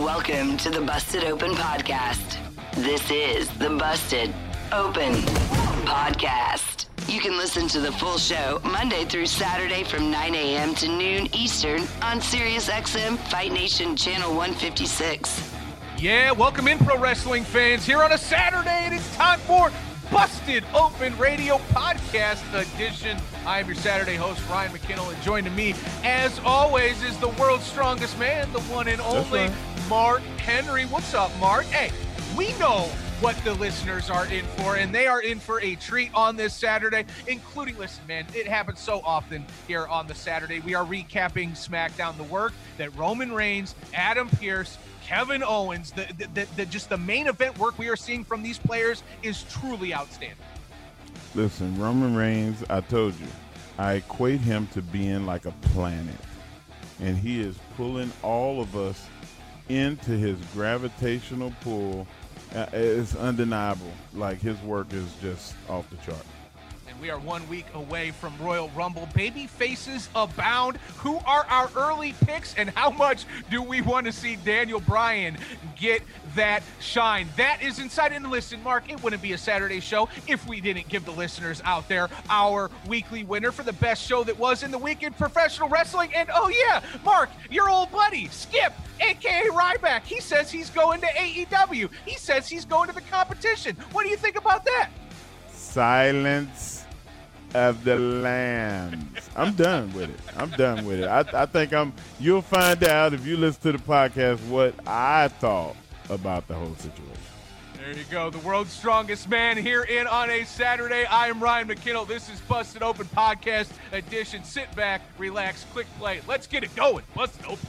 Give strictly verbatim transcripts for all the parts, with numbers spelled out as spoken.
Welcome to the Busted Open Podcast. This is the Busted Open Podcast. You can listen to the full show Monday through Saturday from nine a.m. to noon Eastern on SiriusXM Fight Nation Channel one fifty-six. Yeah, welcome in, pro wrestling fans, here on a Saturday, and it's time for Busted Open Radio Podcast Edition. I am your Saturday host, Ryan McKinnell, and joining me, as always, is the world's strongest man, the one and only right. Mark Henry. What's up, Mark? Hey, we know what the listeners are in for, and they are in for a treat on this Saturday, including, listen, man, it happens so often here on the Saturday. We are recapping SmackDown, the work that Roman Reigns, Adam Pearce, Kevin Owens, the, the, the, the just the main event work we are seeing from these players is truly outstanding. Listen, Roman Reigns, I told you, I equate him to being like a planet, and he is pulling all of us into his gravitational pull. Uh, it's undeniable. Like, his work is just off the chart. We are one week away from Royal Rumble. Baby faces abound. Who are our early picks, and how much do we want to see Daniel Bryan get that shine? That is inside. And listen, Mark, it wouldn't be a Saturday show if we didn't give the listeners out there our weekly winner for the best show that was in the week in professional wrestling. And oh yeah, Mark, your old buddy, Skip, a k a. Ryback, he says he's going to A E W. He says he's going to the competition. What do you think about that? Silence of the lambs. I'm done with it. I'm done with it. I, I think I'm. You'll find out if you listen to the podcast what I thought about the whole situation. There you go. The world's strongest man here in on a Saturday. I am Ryan McKinnell. This is Busted Open Podcast Edition. Sit back, relax, click play. Let's get it going. Busted Open.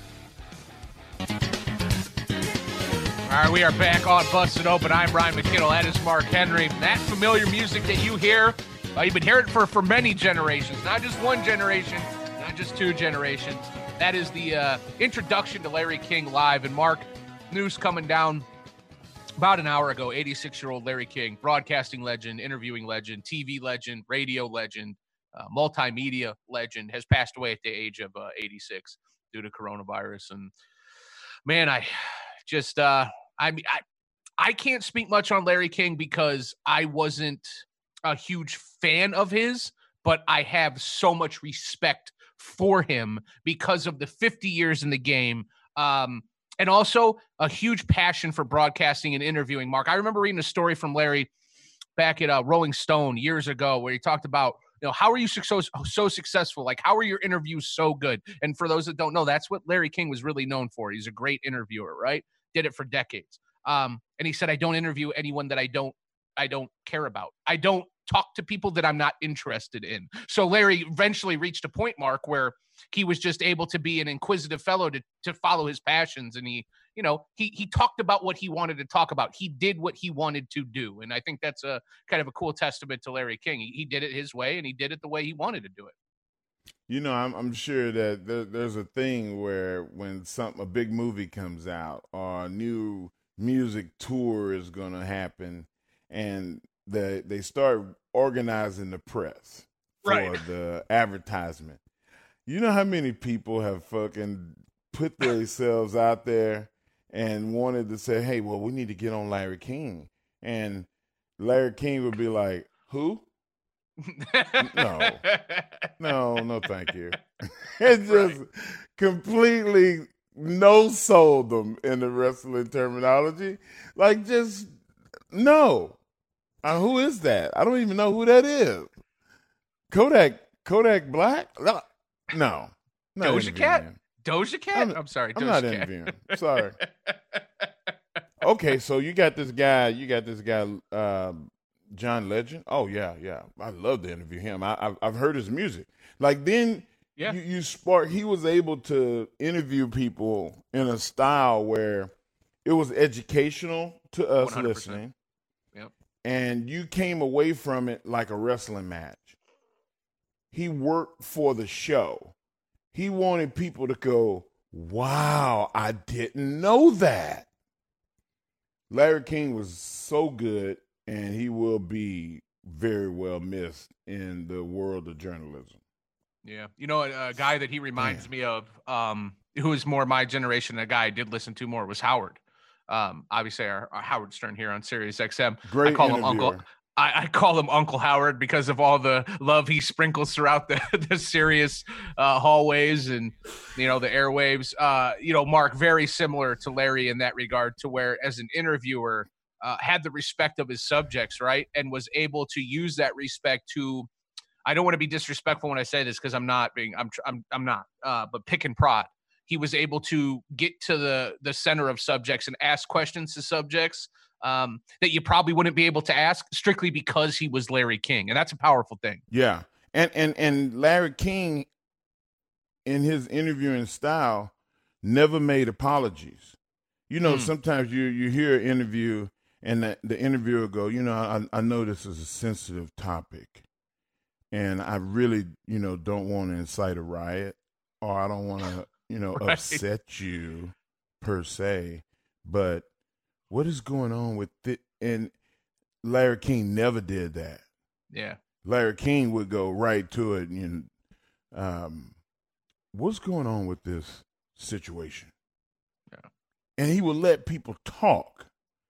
All right, we are back on Busted Open. I'm Ryan McKinnell. That is Mark Henry. That familiar music that you hear, Uh, you've been hearing it for, for many generations, not just one generation, not just two generations. That is the uh, introduction to Larry King live. And Mark, news coming down about an hour ago, eighty-six-year-old Larry King, broadcasting legend, interviewing legend, T V legend, radio legend, uh, multimedia legend, has passed away at the age of uh, eighty-six due to coronavirus. And man, I just, uh, I mean, I, I can't speak much on Larry King because I wasn't a huge fan of his, but I have so much respect for him because of the fifty years in the game, um, and also a huge passion for broadcasting and interviewing. Mark, I remember reading a story from Larry back at uh, Rolling Stone years ago where he talked about, you know, how are you so, so successful? Like, how are your interviews so good? And for those that don't know, that's what Larry King was really known for. He's a great interviewer, right? Did it for decades. Um, and he said, I don't interview anyone that I don't I don't care about. I don't talk to people that I'm not interested in. So Larry eventually reached a point, Mark, where he was just able to be an inquisitive fellow to, to follow his passions. And he, you know, he, he talked about what he wanted to talk about. He did what he wanted to do. And I think that's a kind of a cool testament to Larry King. He, he did it his way, and he did it the way he wanted to do it. You know, I'm, I'm sure that there, there's a thing where when something, a big movie comes out or a new music tour is going to happen, and the, they start organizing the press for right. the advertisement. You know how many people have fucking put themselves out there and wanted to say, hey, well, we need to get on Larry King. And Larry King would be like, who? no. No, no, thank you. It just right. completely no-sold them in the wrestling terminology. Like, just, no. Uh, who is that? I don't even know who that is. Kodak Kodak Black? No. No. Doja Cat? Doja Cat? I'm, I'm sorry. I'm Doja not Cat. interviewing. Sorry. Okay, so you got this guy, you got this guy, uh, John Legend. Oh, yeah, yeah. I love to interview him. I, I've, I've heard his music. Like, then yeah. you, you spark, he was able to interview people in a style where it was educational to us one hundred percent listening. Yep. And you came away from it like a wrestling match. He worked for the show. He wanted people to go, wow, I didn't know that. Larry King was so good, and he will be very well missed in the world of journalism. Yeah. You know, a, a guy that he reminds Man. me of, um, who is more my generation, a guy I did listen to more, was Howard. Um, obviously, our, our Howard Stern here on Sirius X M. Great I call interviewer. him Uncle. I, I call him Uncle Howard because of all the love he sprinkles throughout the, the Sirius uh, hallways and, you know, the airwaves. Uh, you know, Mark, very similar to Larry in that regard, to where as an interviewer uh, had the respect of his subjects, right, and was able to use that respect to. I don't want to be disrespectful when I say this because I'm not being. I'm. I'm. I'm not. Uh, but pick and prod. He was able to get to the the center of subjects and ask questions to subjects um, that you probably wouldn't be able to ask strictly because he was Larry King. And that's a powerful thing. Yeah. And and and Larry King, in his interviewing style, never made apologies. You know, mm. sometimes you, you hear an interview and the, the interviewer go, you know, I, I know this is a sensitive topic and I really, you know, don't want to incite a riot or I don't want to, you know, right. upset you per se, but what is going on with it? And Larry King never did that. Yeah. Larry King would go right to it. And um, what's going on with this situation? Yeah. And he would let people talk.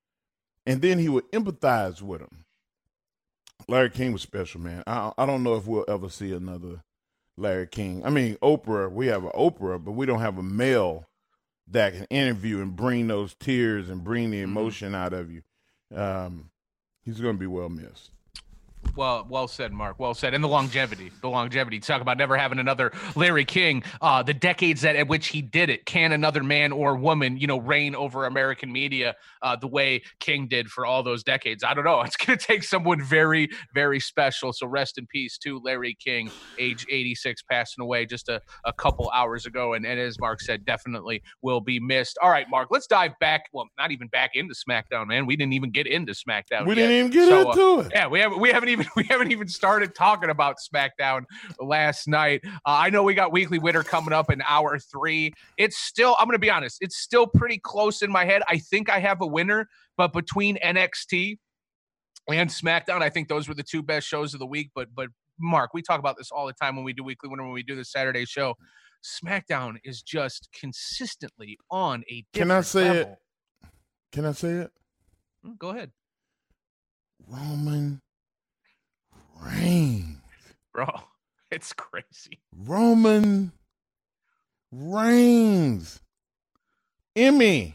And then he would empathize with them. Larry King was special, man. I, I don't know if we'll ever see another Larry King. I mean, Oprah, we have an Oprah, but we don't have a male that can interview and bring those tears and bring the emotion mm-hmm. out of you. Um, he's going to be well missed. Well, well said, Mark. Well said. And the longevity, the longevity. Talk about never having another Larry King. Uh, the decades that at which he did it. Can another man or woman, you know, reign over American media uh, the way King did for all those decades? I don't know. It's going to take someone very, very special. So rest in peace to Larry King, age eighty-six, passing away just a, a couple hours ago. And, and as Mark said, definitely will be missed. All right, Mark, let's dive back. Well, not even back into SmackDown, man. We didn't even get into SmackDown. We yet. didn't even get so, into uh, it. Yeah, we haven't. We haven't even. We haven't even started talking about SmackDown last night. Uh, I know we got Weekly Winner coming up in hour three. It's still, I'm going to be honest, it's still pretty close in my head. I think I have a winner, but between N X T and SmackDown, I think those were the two best shows of the week. But, but Mark, we talk about this all the time when we do Weekly Winner, when we do the Saturday show. SmackDown is just consistently on a different Can I say level. it? Can I say it? Go ahead. Roman Reigns. Bro, it's crazy. Roman Reigns. Emmy.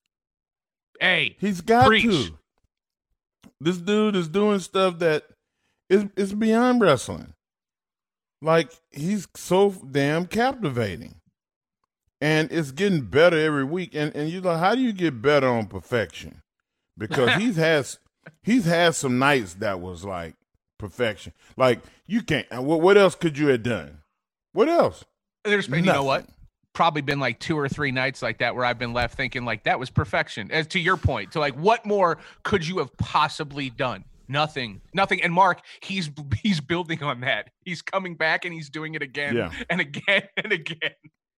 Hey. He's got preach. to. This dude is doing stuff that is, is beyond wrestling. Like, he's so damn captivating. And it's getting better every week. And, and you're like, how do you get better on perfection? Because he's has he's had some nights that was like perfection. Like, you can't. What, what else could you have done? What else? There's been, you know what? Probably been like two or three nights like that where I've been left thinking like that was perfection. As to your point, to like, what more could you have possibly done? Nothing, nothing. And Mark, he's he's building on that. He's coming back and he's doing it again yeah. and again and again.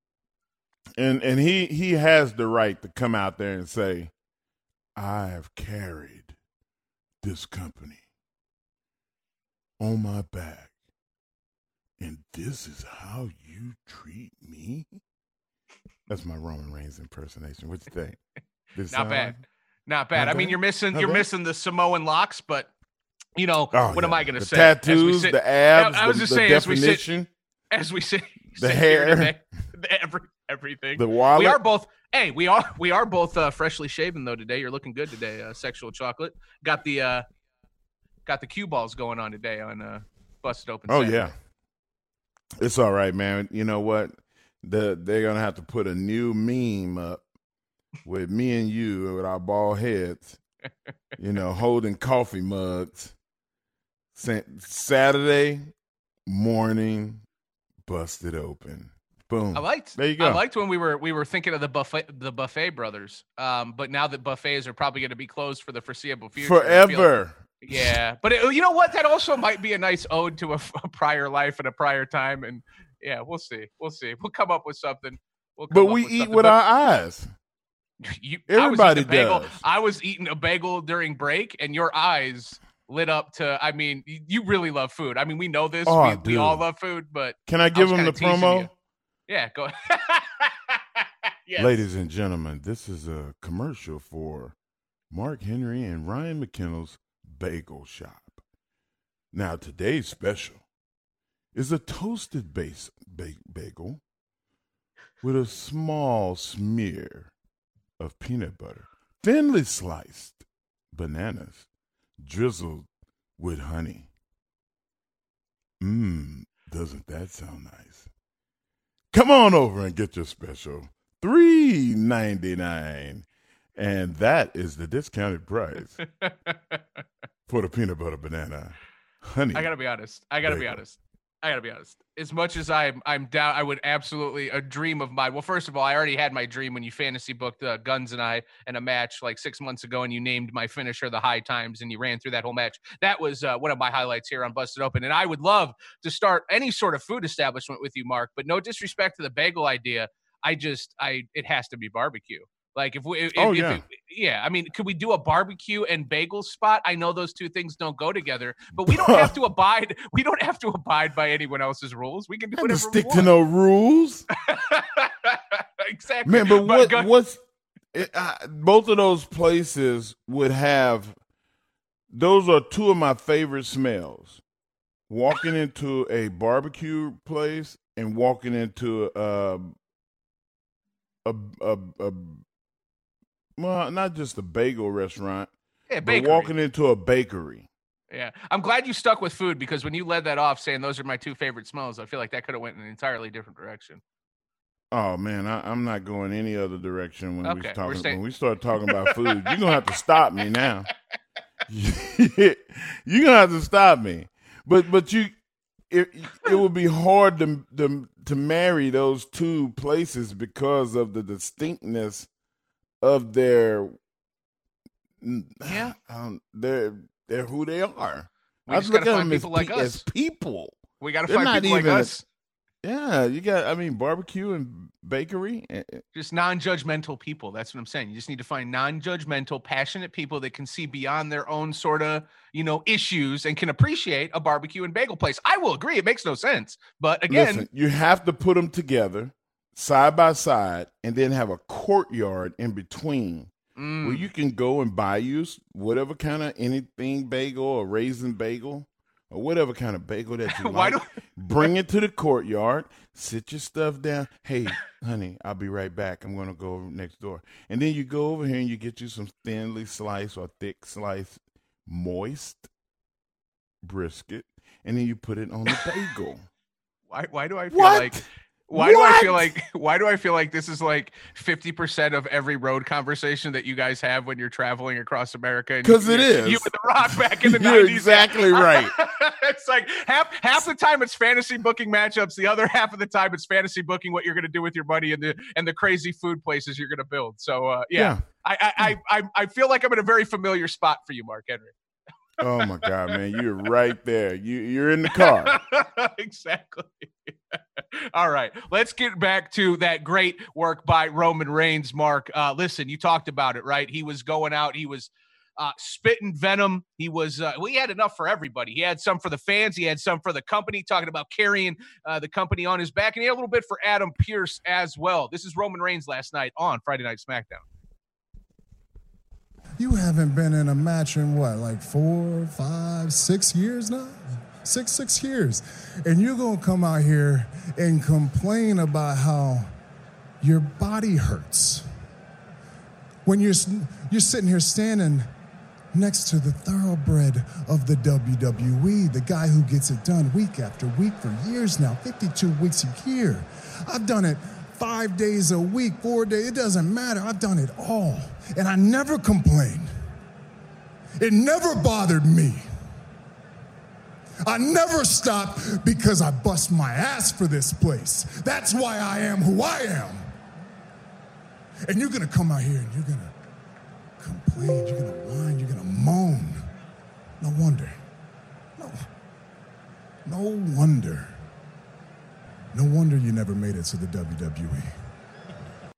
And and he he has the right to come out there and say, I have carried this company on my back, and this is how you treat me? That's my Roman Reigns impersonation. What you think? This Not bad. Like? Not bad. Not I mean, bad? you're missing Not you're bad? missing the Samoan locks, but you know, oh, what yeah. am I going to the say? Tattoos, sit, the abs, I was the, just the saying, definition, as we sit, as we sit, the sit hair, here today, every, everything. the wallet. We are both. Hey, we are we are both uh, freshly shaven though today. You're looking good today. Uh, sexual chocolate got the uh, got the cue balls going on today on uh, Busted Open. Oh Saturday. yeah, it's all right, man. You know what? The they're gonna have to put a new meme up with me and you with our bald heads, you know, holding coffee mugs. Saturday morning, Busted Open. Boom. I liked. There you go. I liked when we were we were thinking of the buffet the buffet brothers. Um, but now that buffets are probably going to be closed for the foreseeable future, forever. Like, yeah, but it, you know what? That also might be a nice ode to a, a prior life and a prior time. And yeah, we'll see. We'll see. We'll come up with something. We'll come but up we with eat something. with but our eyes. You, Everybody I was eating a bagel. does. I was eating a bagel during break, and your eyes lit up to. I mean, you really love food. I mean, we know this. Oh, we, we all love food, but can I give I them the promo? You. Yeah, go. Yes. Ladies and gentlemen, this is a commercial for Mark Henry and Ryan McKinnell's Bagel Shop. Now, today's special is a toasted base ba- bagel with a small smear of peanut butter, thinly sliced bananas, drizzled with honey. Mmm, doesn't that sound nice? Come on over and get your special. three ninety-nine, and that is the discounted price for the peanut butter banana honey. I gotta be honest. I gotta bagel. be honest. I gotta be honest. As much as I'm, I'm down. I would absolutely a dream of mine. Well, first of all, I already had my dream when you fantasy booked uh, Guns and I in a match like six months ago, and you named my finisher the High Times, and you ran through that whole match. That was uh, one of my highlights here on Busted Open, and I would love to start any sort of food establishment with you, Mark. But no disrespect to the bagel idea. I just, I, it has to be barbecue. Like if we, if, Oh, if yeah. it, yeah. I mean, could we do a barbecue and bagel spot? I know those two things don't go together, but we don't have to abide. We don't have to abide by anyone else's rules. We can do Have to whatever stick we to want. no rules. Exactly. Man, but what, Gun- what's it, uh, both of those places would have, those are two of my favorite smells. Walking into a barbecue place and walking into a, a, a, a well, not just a bagel restaurant, yeah, but bakery. walking into a bakery. Yeah, I'm glad you stuck with food because when you led that off saying those are my two favorite smells, I feel like that could have went in an entirely different direction. Oh man, I, I'm not going any other direction when Okay, we we're talking staying- when we start talking about food. You're gonna have to stop me now. You're gonna have to stop me. But but you, it it would be hard to to to marry those two places because of the distinctness of their Yeah. um, they're they're who they are. We I just look gotta at find them as, people like pe- us. as people. We got to They're find not people like even a- us. Yeah, you got. I mean, barbecue and bakery. eh, eh, Just non-judgmental people. That's what I'm saying. You just need to find non-judgmental, passionate people that can see beyond their own sort of, you know, issues and can appreciate a barbecue and bagel place. I will agree. It makes no sense. But again, Listen, you have to put them together side by side, and then have a courtyard in between mm, where you can go and buy you s- whatever kind of anything bagel or raisin bagel or whatever kind of bagel that you Why like. do- Bring it to the courtyard. Sit your stuff down. Hey, honey, I'll be right back. I'm gonna go over next door, and then you go over here and you get you some thinly sliced or thick sliced moist brisket, and then you put it on the bagel. why, why do I feel What? like Why do I feel What? like why do I feel like this is like fifty percent of every road conversation that you guys have when you're traveling across America? and 'Cause you- it you- is. You and The Rock back in the You're nineties. exactly right. It's like half half the time it's fantasy booking matchups. The other half of the time it's fantasy booking what you're going to do with your money and the and the crazy food places you're going to build. So uh, yeah, Yeah. I, I I I I feel like I'm in a very familiar spot for you, Mark Henry. Oh my God, man, you're right there. You you're in the car. Exactly. All right, let's get back to that great work by Roman Reigns, Mark. Uh, listen, you talked about it, right? He was going out. He was uh, spitting venom. He was, uh, well, he had enough for everybody. He had some for the fans. He had some for the company, talking about carrying uh, the company on his back. And he had a little bit for Adam Pearce as well. This is Roman Reigns last night on Friday Night SmackDown. You haven't been in a match in what, like four, five, six years now? Six, six years. And you're going to come out here and complain about how your body hurts. When you're, you're sitting here standing next to the thoroughbred of the W W E, the guy who gets it done week after week for years now, fifty-two weeks a year. I've done it five days a week, four days, it doesn't matter. I've done it all. And I never complained. It never bothered me. I never stopped because I bust my ass for this place. That's why I am who I am. And you're gonna come out here and you're gonna complain, you're gonna whine, you're gonna moan. No wonder. No, no wonder. No wonder you never made it to the W W E.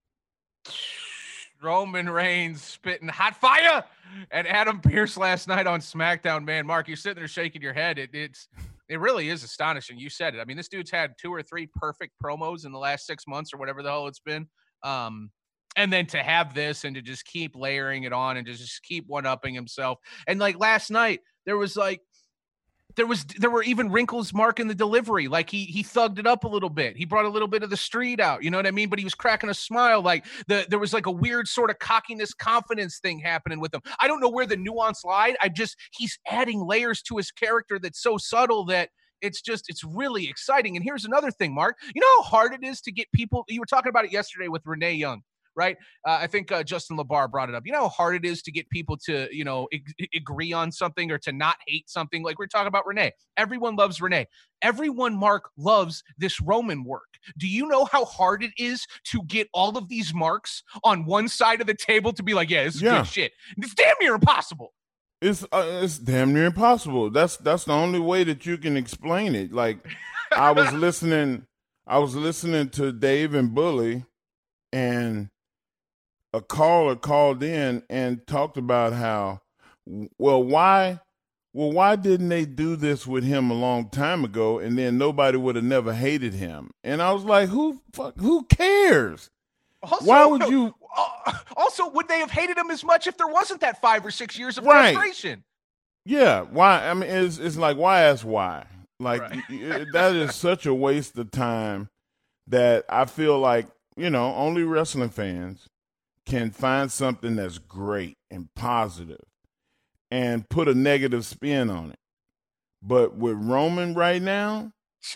Roman Reigns spitting hot fire at Adam Pearce last night on SmackDown. Man, Mark, you're sitting there shaking your head. It, it's it really is astonishing. You said it. I mean, this dude's had two or three perfect promos in the last six months or whatever the hell it's been. Um, and then to have this and to just keep layering it on and to just keep one-upping himself. And like last night, there was like, There was there were even wrinkles, Mark, in the delivery. Like he he thugged it up a little bit. He brought a little bit of the street out. You know what I mean? But he was cracking a smile. Like the there was like a weird sort of cockiness, confidence thing happening with him. I don't know where the nuance lied. I just he's adding layers to his character that's so subtle that it's just it's really exciting. And here's another thing, Mark. You know how hard it is to get people. You were talking about it yesterday with Renee Young. Right. Uh, I think uh, Justin LeBar brought it up. You know how hard it is to get people to, you know, ag- agree on something or to not hate something. Like we're talking about Renee. Everyone loves Renee. Everyone, Mark, loves this Roman work. Do you know how hard it is to get all of these marks on one side of the table to be like, yeah, this is Yeah. good shit. It's damn near impossible. It's uh, it's damn near impossible. That's that's the only way that you can explain it. Like I was listening, I was listening to Dave and Bully, and a caller called in and talked about how, well, why, well, why didn't they do this with him a long time ago, and then nobody would have never hated him? And I was like, who, fuck, who cares? Also, Why would you? Uh, also, would they have hated him as much if there wasn't that five or six years of Right. frustration? Yeah, why? I mean, it's it's like why ask why? Like Right. it, that is such a waste of time that I feel like you know only wrestling fans can find something that's great and positive and put a negative spin on it. But with Roman right now,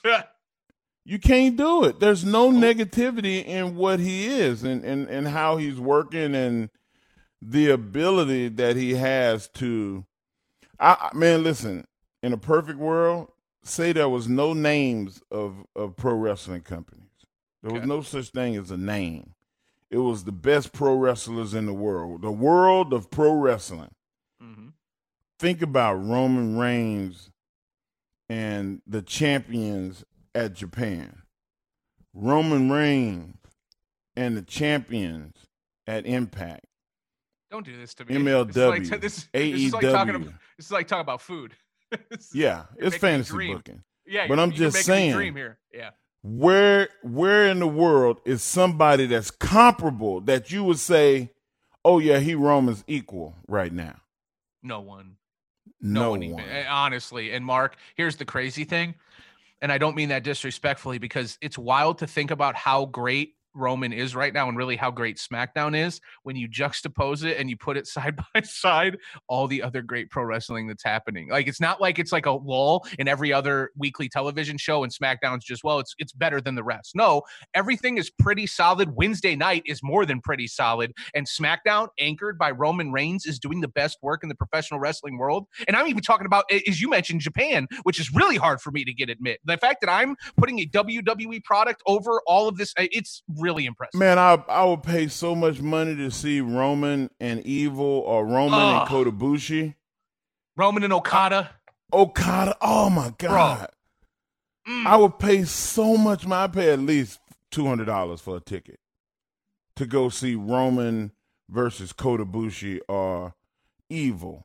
you can't do it. There's no negativity in what he is and, and, and how he's working and the ability that he has to I man, listen, in a perfect world, say there was no names of, of pro wrestling companies. There was Okay. no such thing as a name. It was the best pro wrestlers in the world, the world of pro wrestling. Mm-hmm. Think about Roman Reigns and the champions at Japan. Roman Reigns and the champions at Impact. Don't do this to me. M L W, This is like, this, A E W. this is like talking about, this is like talking about food. This is- Yeah, you're it's making me fantasy dream. booking. Yeah, But you're- I'm you're just making me saying. dream here. Yeah. Where where in the world is somebody that's comparable that you would say, oh yeah, he Roman's equal right now? No one. No, No one. one even. eh, Honestly. And Mark, here's the crazy thing. And I don't mean that disrespectfully because it's wild to think about how great Roman is right now and really how great SmackDown is when you juxtapose it and you put it side by side all the other great pro wrestling that's happening. Like it's not like it's like a lull in every other weekly television show and SmackDown's just, well, it's it's better than the rest. No, everything is pretty solid. Wednesday night is more than pretty solid, and SmackDown, anchored by Roman Reigns, is doing the best work in the professional wrestling world. And I'm even talking about, as you mentioned, Japan, which is really hard for me to get admit. The fact that I'm putting a W W E product over all of this, it's really impressive. Man, I I would pay so much money to see Roman and Evil or Roman Ugh. and Kota Ibushi. Roman and Okada. Okada, oh my God. Mm. I would pay so much money. I pay at least two hundred dollars for a ticket to go see Roman versus Kota Ibushi or Evil.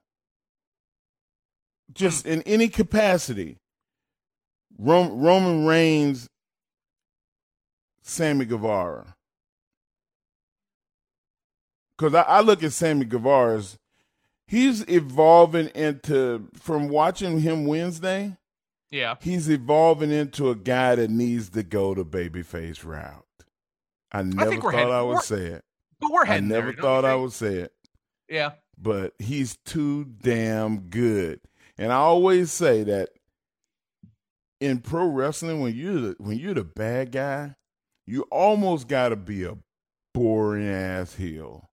Just in any capacity. Rom- Roman Reigns, Sammy Guevara. Because I, I look at Sammy Guevara as he's evolving into, from watching him Wednesday, Yeah. he's evolving into a guy that needs to go the babyface route. I never think we're thought heading- I would we're- say it. But we're I heading never there, don't thought you I think? would say it. Yeah. But he's too damn good. And I always say that in pro wrestling, when you're the, when you're the bad guy, you almost got to be a boring ass heel.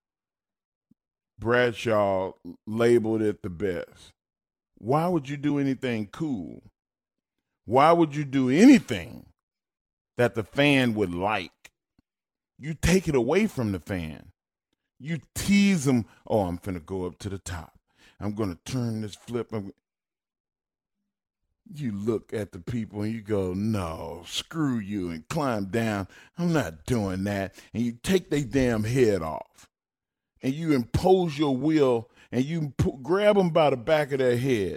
Bradshaw labeled it the best. Why would you do anything cool? Why would you do anything that the fan would like? You take it away from the fan. You tease them. Oh, I'm finna go up to the top. I'm gonna turn this flip. I'm... You look at the people and you go, no, screw you, and climb down. I'm not doing that. And you take their damn head off. And you impose your will and you pu- grab them by the back of their head.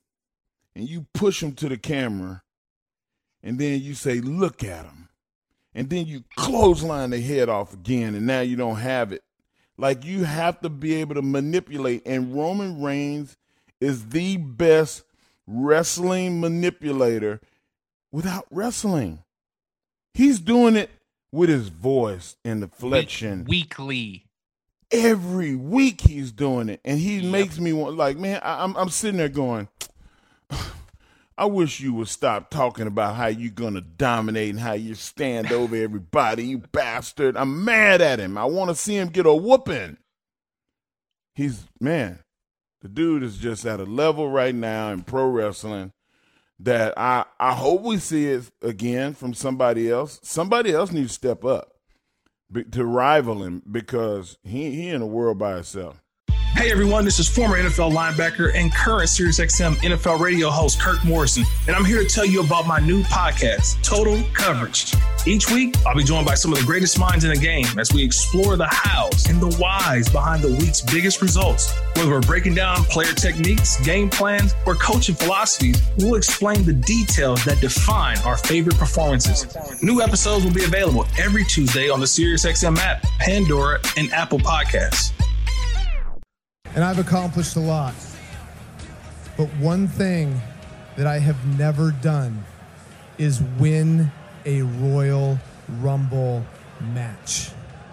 And you push them to the camera. And then you say, look at them. and then you clothesline the head off again, and now you don't have it. Like, you have to be able to manipulate, and Roman Reigns is the best wrestling manipulator without wrestling. He's doing it with his voice and the flexion. Weekly. Every week he's doing it, and he Yep. makes me want, like, man, I, I'm I'm sitting there going, I wish you would stop talking about how you're going to dominate and how you stand over everybody, you bastard. I'm mad at him. I want to see him get a whooping. He's, man, the dude is just at a level right now in pro wrestling that I, I hope we see it again from somebody else. Somebody else needs to step up be, to rival him, because he, he in a world by himself. Hey everyone, this is former N F L linebacker and current SiriusXM N F L radio host Kirk Morrison, and I'm here to tell you about my new podcast, Total Coverage. Each week, I'll be joined by some of the greatest minds in the game as we explore the hows and the whys behind the week's biggest results. Whether we're breaking down player techniques, game plans, or coaching philosophies, we'll explain the details that define our favorite performances. New episodes will be available every Tuesday on the SiriusXM app, Pandora, and Apple Podcasts. And I've accomplished a lot. But one thing that I have never done is win a Royal Rumble match.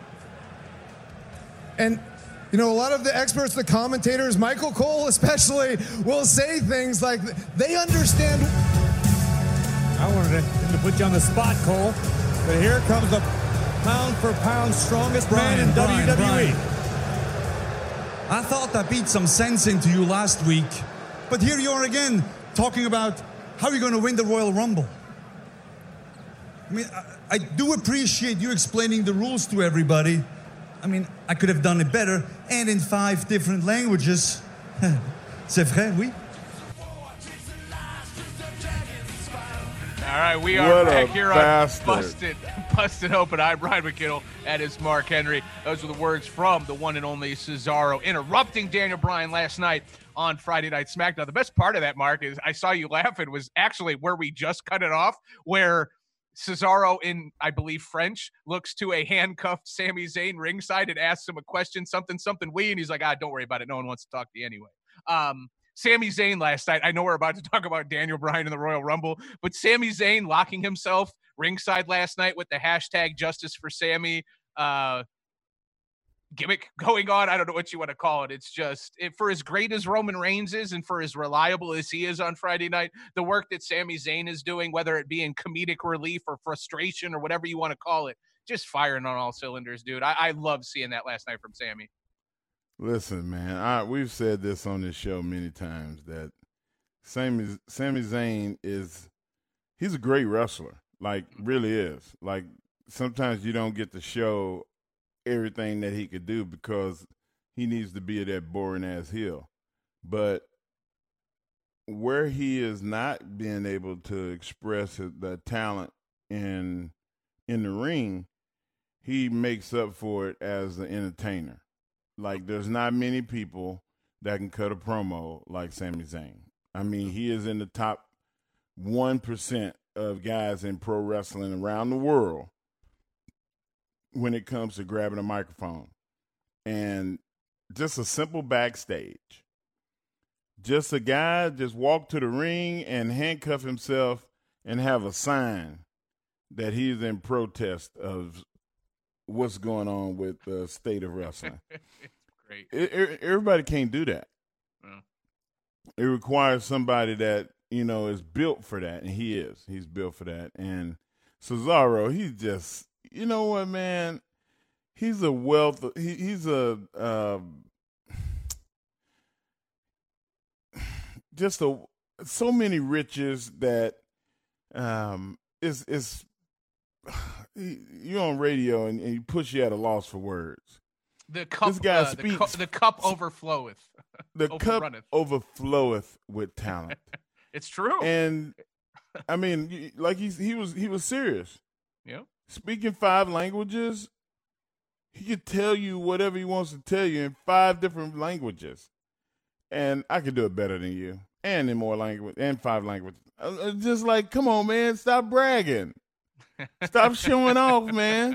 And, you know, a lot of the experts, the commentators, Michael Cole especially, will say things like, they understand. I wanted to, to put you on the spot, Cole. But here comes the pound for pound strongest Brian, man in Brian, W W E. Brian. I thought I beat some sense into you last week, but here you are again talking about how you're going to win the Royal Rumble. I mean, I, I do appreciate you explaining the rules to everybody. I mean, I could have done it better and in five different languages. C'est vrai, oui? All right, we are What back a here bastard. on Busted, Busted Open. I'm Brian McKinnell. That is Mark Henry. Those were the words from the one and only Cesaro interrupting Daniel Bryan last night on Friday Night SmackDown. The best part of that, Mark, is I saw you laughing, was actually where we just cut it off, where Cesaro, in, I believe, French, looks to a handcuffed Sami Zayn ringside and asks him a question, something, something, we, and he's like, ah, don't worry about it. No one wants to talk to you anyway. Um, Sami Zayn last night, I know we're about to talk about Daniel Bryan in the Royal Rumble, but Sami Zayn locking himself ringside last night with the hashtag Justice for Sammy uh, gimmick going on. I don't know what you want to call it. It's just, it, for as great as Roman Reigns is and for as reliable as he is on Friday night, the work that Sami Zayn is doing, whether it be in comedic relief or frustration or whatever you want to call it, just firing on all cylinders, dude. I, I love seeing that last night from Sami. Listen, man, I, we've said this on this show many times that Sami, Sami Zayn is, he's a great wrestler, like really is. Like sometimes you don't get to show everything that he could do because he needs to be at that boring-ass heel. But where he is not being able to express the talent in in the ring, he makes up for it as an entertainer. Like, there's not many people that can cut a promo like Sami Zayn. I mean, he is in the top one percent of guys in pro wrestling around the world when it comes to grabbing a microphone. And just a simple backstage. Just a guy just walk to the ring and handcuff himself and have a sign that he's in protest of what's going on with the state of wrestling. Great. It, it, everybody can't do that. Yeah. It requires somebody that, you know, is built for that, and he is. He's built for that. And Cesaro, he's just, you know what, man? He's a wealth. Of, he, he's a uh, just a so many riches that um is is. You're on radio and, and you push you at a loss for words. The cup, This guy uh, speaks. the, cu- the cup overfloweth. The cup Overrunneth. overfloweth with talent. It's true. And I mean, y- like he's, he was he was serious. Yeah. Speaking five languages, he could tell you whatever he wants to tell you in five different languages. And I could do it better than you, and in more language, and five languages. Uh, Just like, come on, man, stop bragging. Stop showing off, man.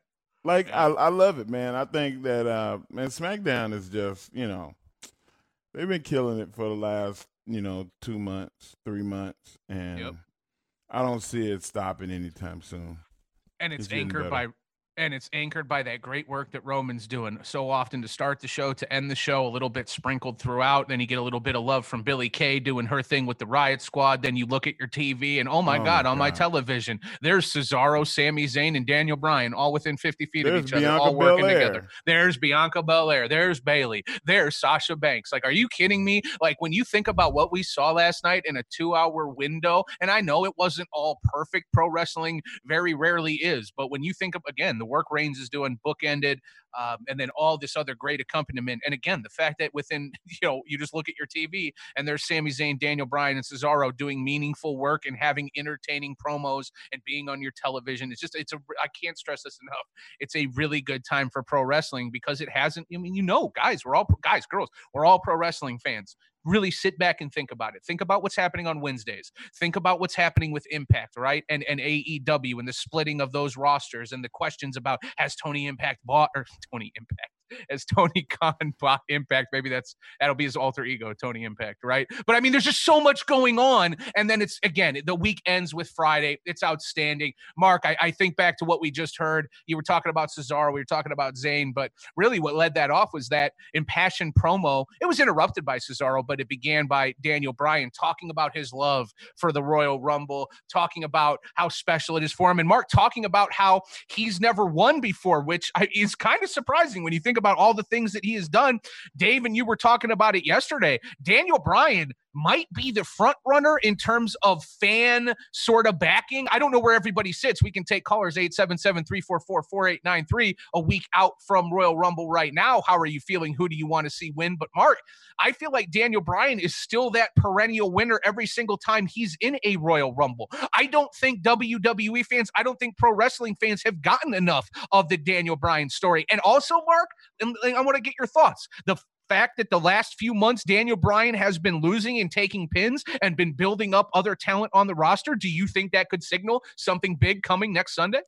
Like, I, I love it, man. I think that, uh, man, SmackDown is just, you know, they've been killing it for the last, you know, two months, three months, and yep. I don't see it stopping anytime soon. And it's, it's anchored by And it's anchored by that great work that Roman's doing so often to start the show, to end the show, a little bit sprinkled throughout. Then you get a little bit of love from Billie Kay doing her thing with the Riot Squad. Then you look at your T V and, oh, my, oh God, my on God. my television, there's Cesaro, Sami Zayn, and Daniel Bryan all within fifty feet there's of each Bianca other, all working Belair. together. There's Bianca Belair. There's Bayley. There's Sasha Banks. Like, are you kidding me? Like, when you think about what we saw last night in a two-hour window, and I know it wasn't all perfect. Pro wrestling very rarely is. But when you think of, again, the work Reigns is doing, bookended, um, and then all this other great accompaniment. And again, the fact that within, you know, you just look at your T V and there's Sami Zayn, Daniel Bryan, and Cesaro doing meaningful work and having entertaining promos and being on your television. It's just, it's a, I can't stress this enough. It's a really good time for pro wrestling because it hasn't, I mean, you know, guys, we're all, guys, girls, we're all pro wrestling fans. Really sit back and think about it. Think about what's happening on Wednesdays. Think about what's happening with Impact, right? And and A E W and the splitting of those rosters and the questions about, has Tony Impact bought, or Tony Impact, as Tony Khan bought Impact? Maybe that's, that'll be his alter ego, Tony Impact, right? But I mean, there's just so much going on. And then it's, again, the week ends with Friday. It's outstanding. Mark, I, I think back to what we just heard. You were talking about Cesaro. We were talking about Zayn. But really what led that off was that impassioned promo. It was interrupted by Cesaro, but it began by Daniel Bryan talking about his love for the Royal Rumble, talking about how special it is for him. And Mark talking about how he's never won before, which is kind of surprising when you think about all the things that he has done. Dave, and you were talking about it yesterday. Daniel Bryan might be the front runner in terms of fan sort of backing. I don't know where everybody sits. We can take callers eight seven seven, three four four, four eight nine three a week out from Royal Rumble right now. How are you feeling? Who do you want to see win? But Mark, I feel like Daniel Bryan is still that perennial winner every single time he's in a Royal Rumble. I don't think W W E fans, I don't think pro wrestling fans have gotten enough of the Daniel Bryan story. And also, Mark, and I want to get your thoughts. The fact that the last few months Daniel Bryan has been losing and taking pins and been building up other talent on the roster, do you think that could signal something big coming next Sunday?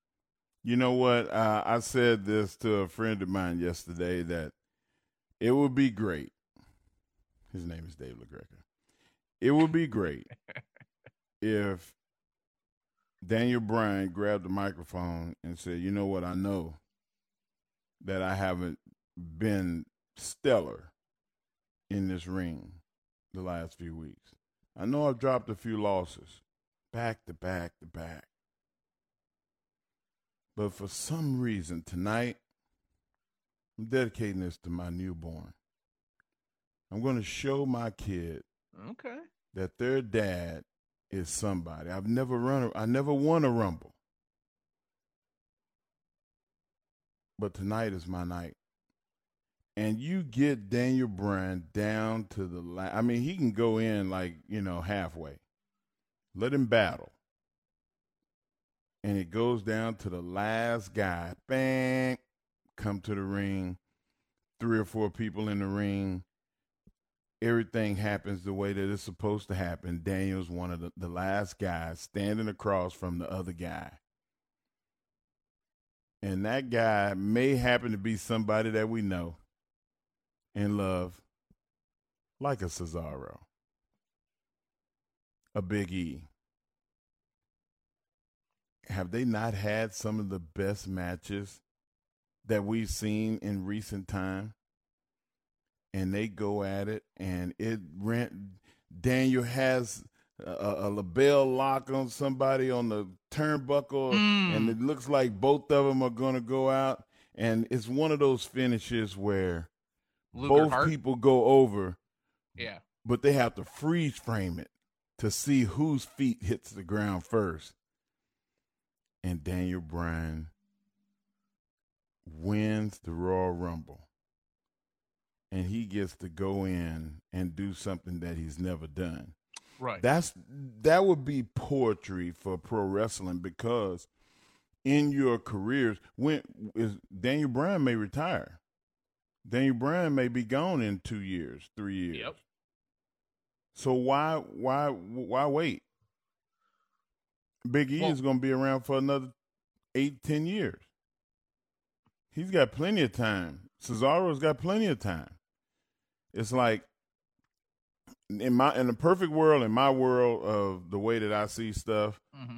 You know what? Uh, I said this to a friend of mine yesterday that it would be great. His name is Dave LaGreca. It would be great if Daniel Bryan grabbed the microphone and said, you know what? I know that I haven't been stellar in this ring the last few weeks. I know I've dropped a few losses back to back to back. But for some reason tonight, I'm dedicating this to my newborn. I'm going to show my kid okay. that their dad is somebody. I've never run a, I never won a Rumble. But tonight is my night. And you get Daniel Bryan down to the last. I mean, he can go in like, you know, halfway. Let him battle. And it goes down to the last guy. Bang. Come to the ring. Three or four people in the ring. Everything happens the way that it's supposed to happen. Daniel's one of the, the last guys standing across from the other guy. And that guy may happen to be somebody that we know and love, like a Cesaro, a Big E. Have they not had some of the best matches that we've seen in recent time? And they go at it, and it rent. Daniel has a, a label lock on somebody on the turnbuckle, mm. and it looks like both of them are going to go out. And it's one of those finishes where Luger both Hart? people go over, yeah, but they have to freeze frame it to see whose feet hits the ground first. And Daniel Bryan wins the Royal Rumble. And he gets to go in and do something that he's never done. Right. That's that would be poetry for pro wrestling, because in your careers, when is Daniel Bryan may retire. Daniel Bryan may be gone in two years, three years. Yep. So why why why wait? Big E well, is going to be around for another eight, ten years. He's got plenty of time. Cesaro's got plenty of time. It's like in my in the perfect world, in my world of the way that I see stuff, mm-hmm.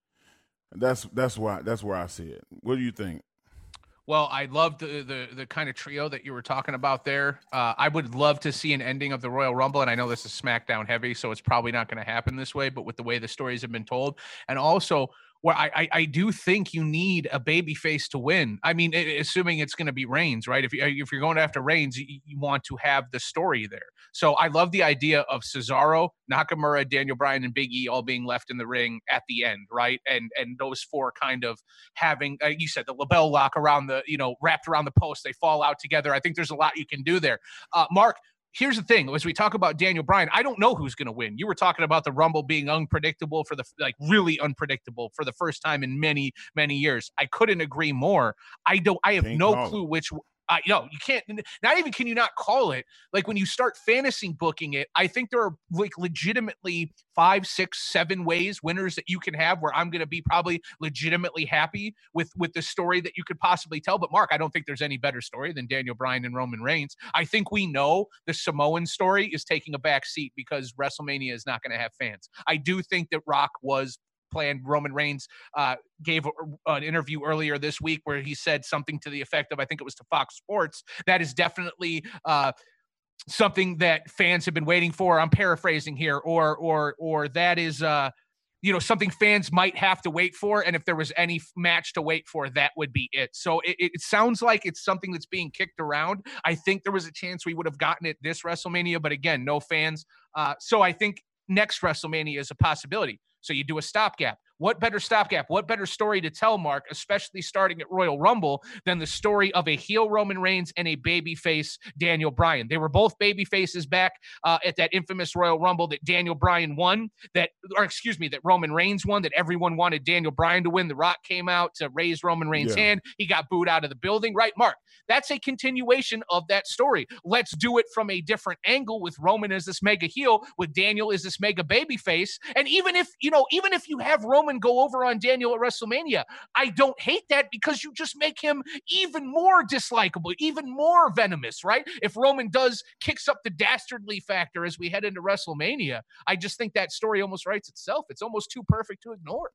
that's that's why that's where I see it. What do you think? Well, I love the, the the kind of trio that you were talking about there. Uh, I would love to see an ending of the Royal Rumble, and I know this is SmackDown heavy, so it's probably not going to happen this way, but with the way the stories have been told, and also where I, I, I do think you need a baby face to win. I mean, assuming it's going to be Reigns, right? If, you, if you're going after Reigns, you, you want to have the story there. So I love the idea of Cesaro, Nakamura, Daniel Bryan, and Big E all being left in the ring at the end, right? And and those four kind of having, uh, you said, the label lock around the, you know, wrapped around the post. They fall out together. I think there's a lot you can do there. Uh, Mark, here's the thing. As we talk about Daniel Bryan, I don't know who's going to win. You were talking about the Rumble being unpredictable for the, like really unpredictable for the first time in many, many years. I couldn't agree more. I don't, I have Can't no clue which, uh, you know, you can't, not even can you not call it. Like when you start fantasy booking it, I think there are like legitimately five, six, seven ways winners that you can have where I'm going to be probably legitimately happy with, with the story that you could possibly tell. But Mark, I don't think there's any better story than Daniel Bryan and Roman Reigns. I think we know the Samoan story is taking a back seat because WrestleMania is not going to have fans. I do think that Rock was planned. Roman Reigns uh, gave a, an interview earlier this week where he said something to the effect of, I think it was to Fox Sports, that is definitely uh, something that fans have been waiting for. I'm paraphrasing here, or or or that is uh, you know, something fans might have to wait for. And if there was any match to wait for, that would be it. So it, it sounds like it's something that's being kicked around. I think there was a chance we would have gotten it this WrestleMania, but again, no fans. Uh, so I think next WrestleMania is a possibility. So you do a stopgap. What better stopgap? What better story to tell, Mark, especially starting at Royal Rumble, than the story of a heel Roman Reigns and a babyface Daniel Bryan? They were both babyfaces back uh, at that infamous Royal Rumble that Daniel Bryan won, that, or excuse me, that Roman Reigns won, that everyone wanted Daniel Bryan to win. The Rock came out to raise Roman Reigns' Yeah. hand. He got booed out of the building, right, Mark? That's a continuation of that story. Let's do it from a different angle with Roman as this mega heel, with Daniel as this mega babyface. And even if, you know, even if you have Roman go over on Daniel at WrestleMania, I don't hate that because you just make him even more dislikable, even more venomous, right? If Roman does kicks up the dastardly factor as we head into WrestleMania, I just think that story almost writes itself. It's almost too perfect to ignore.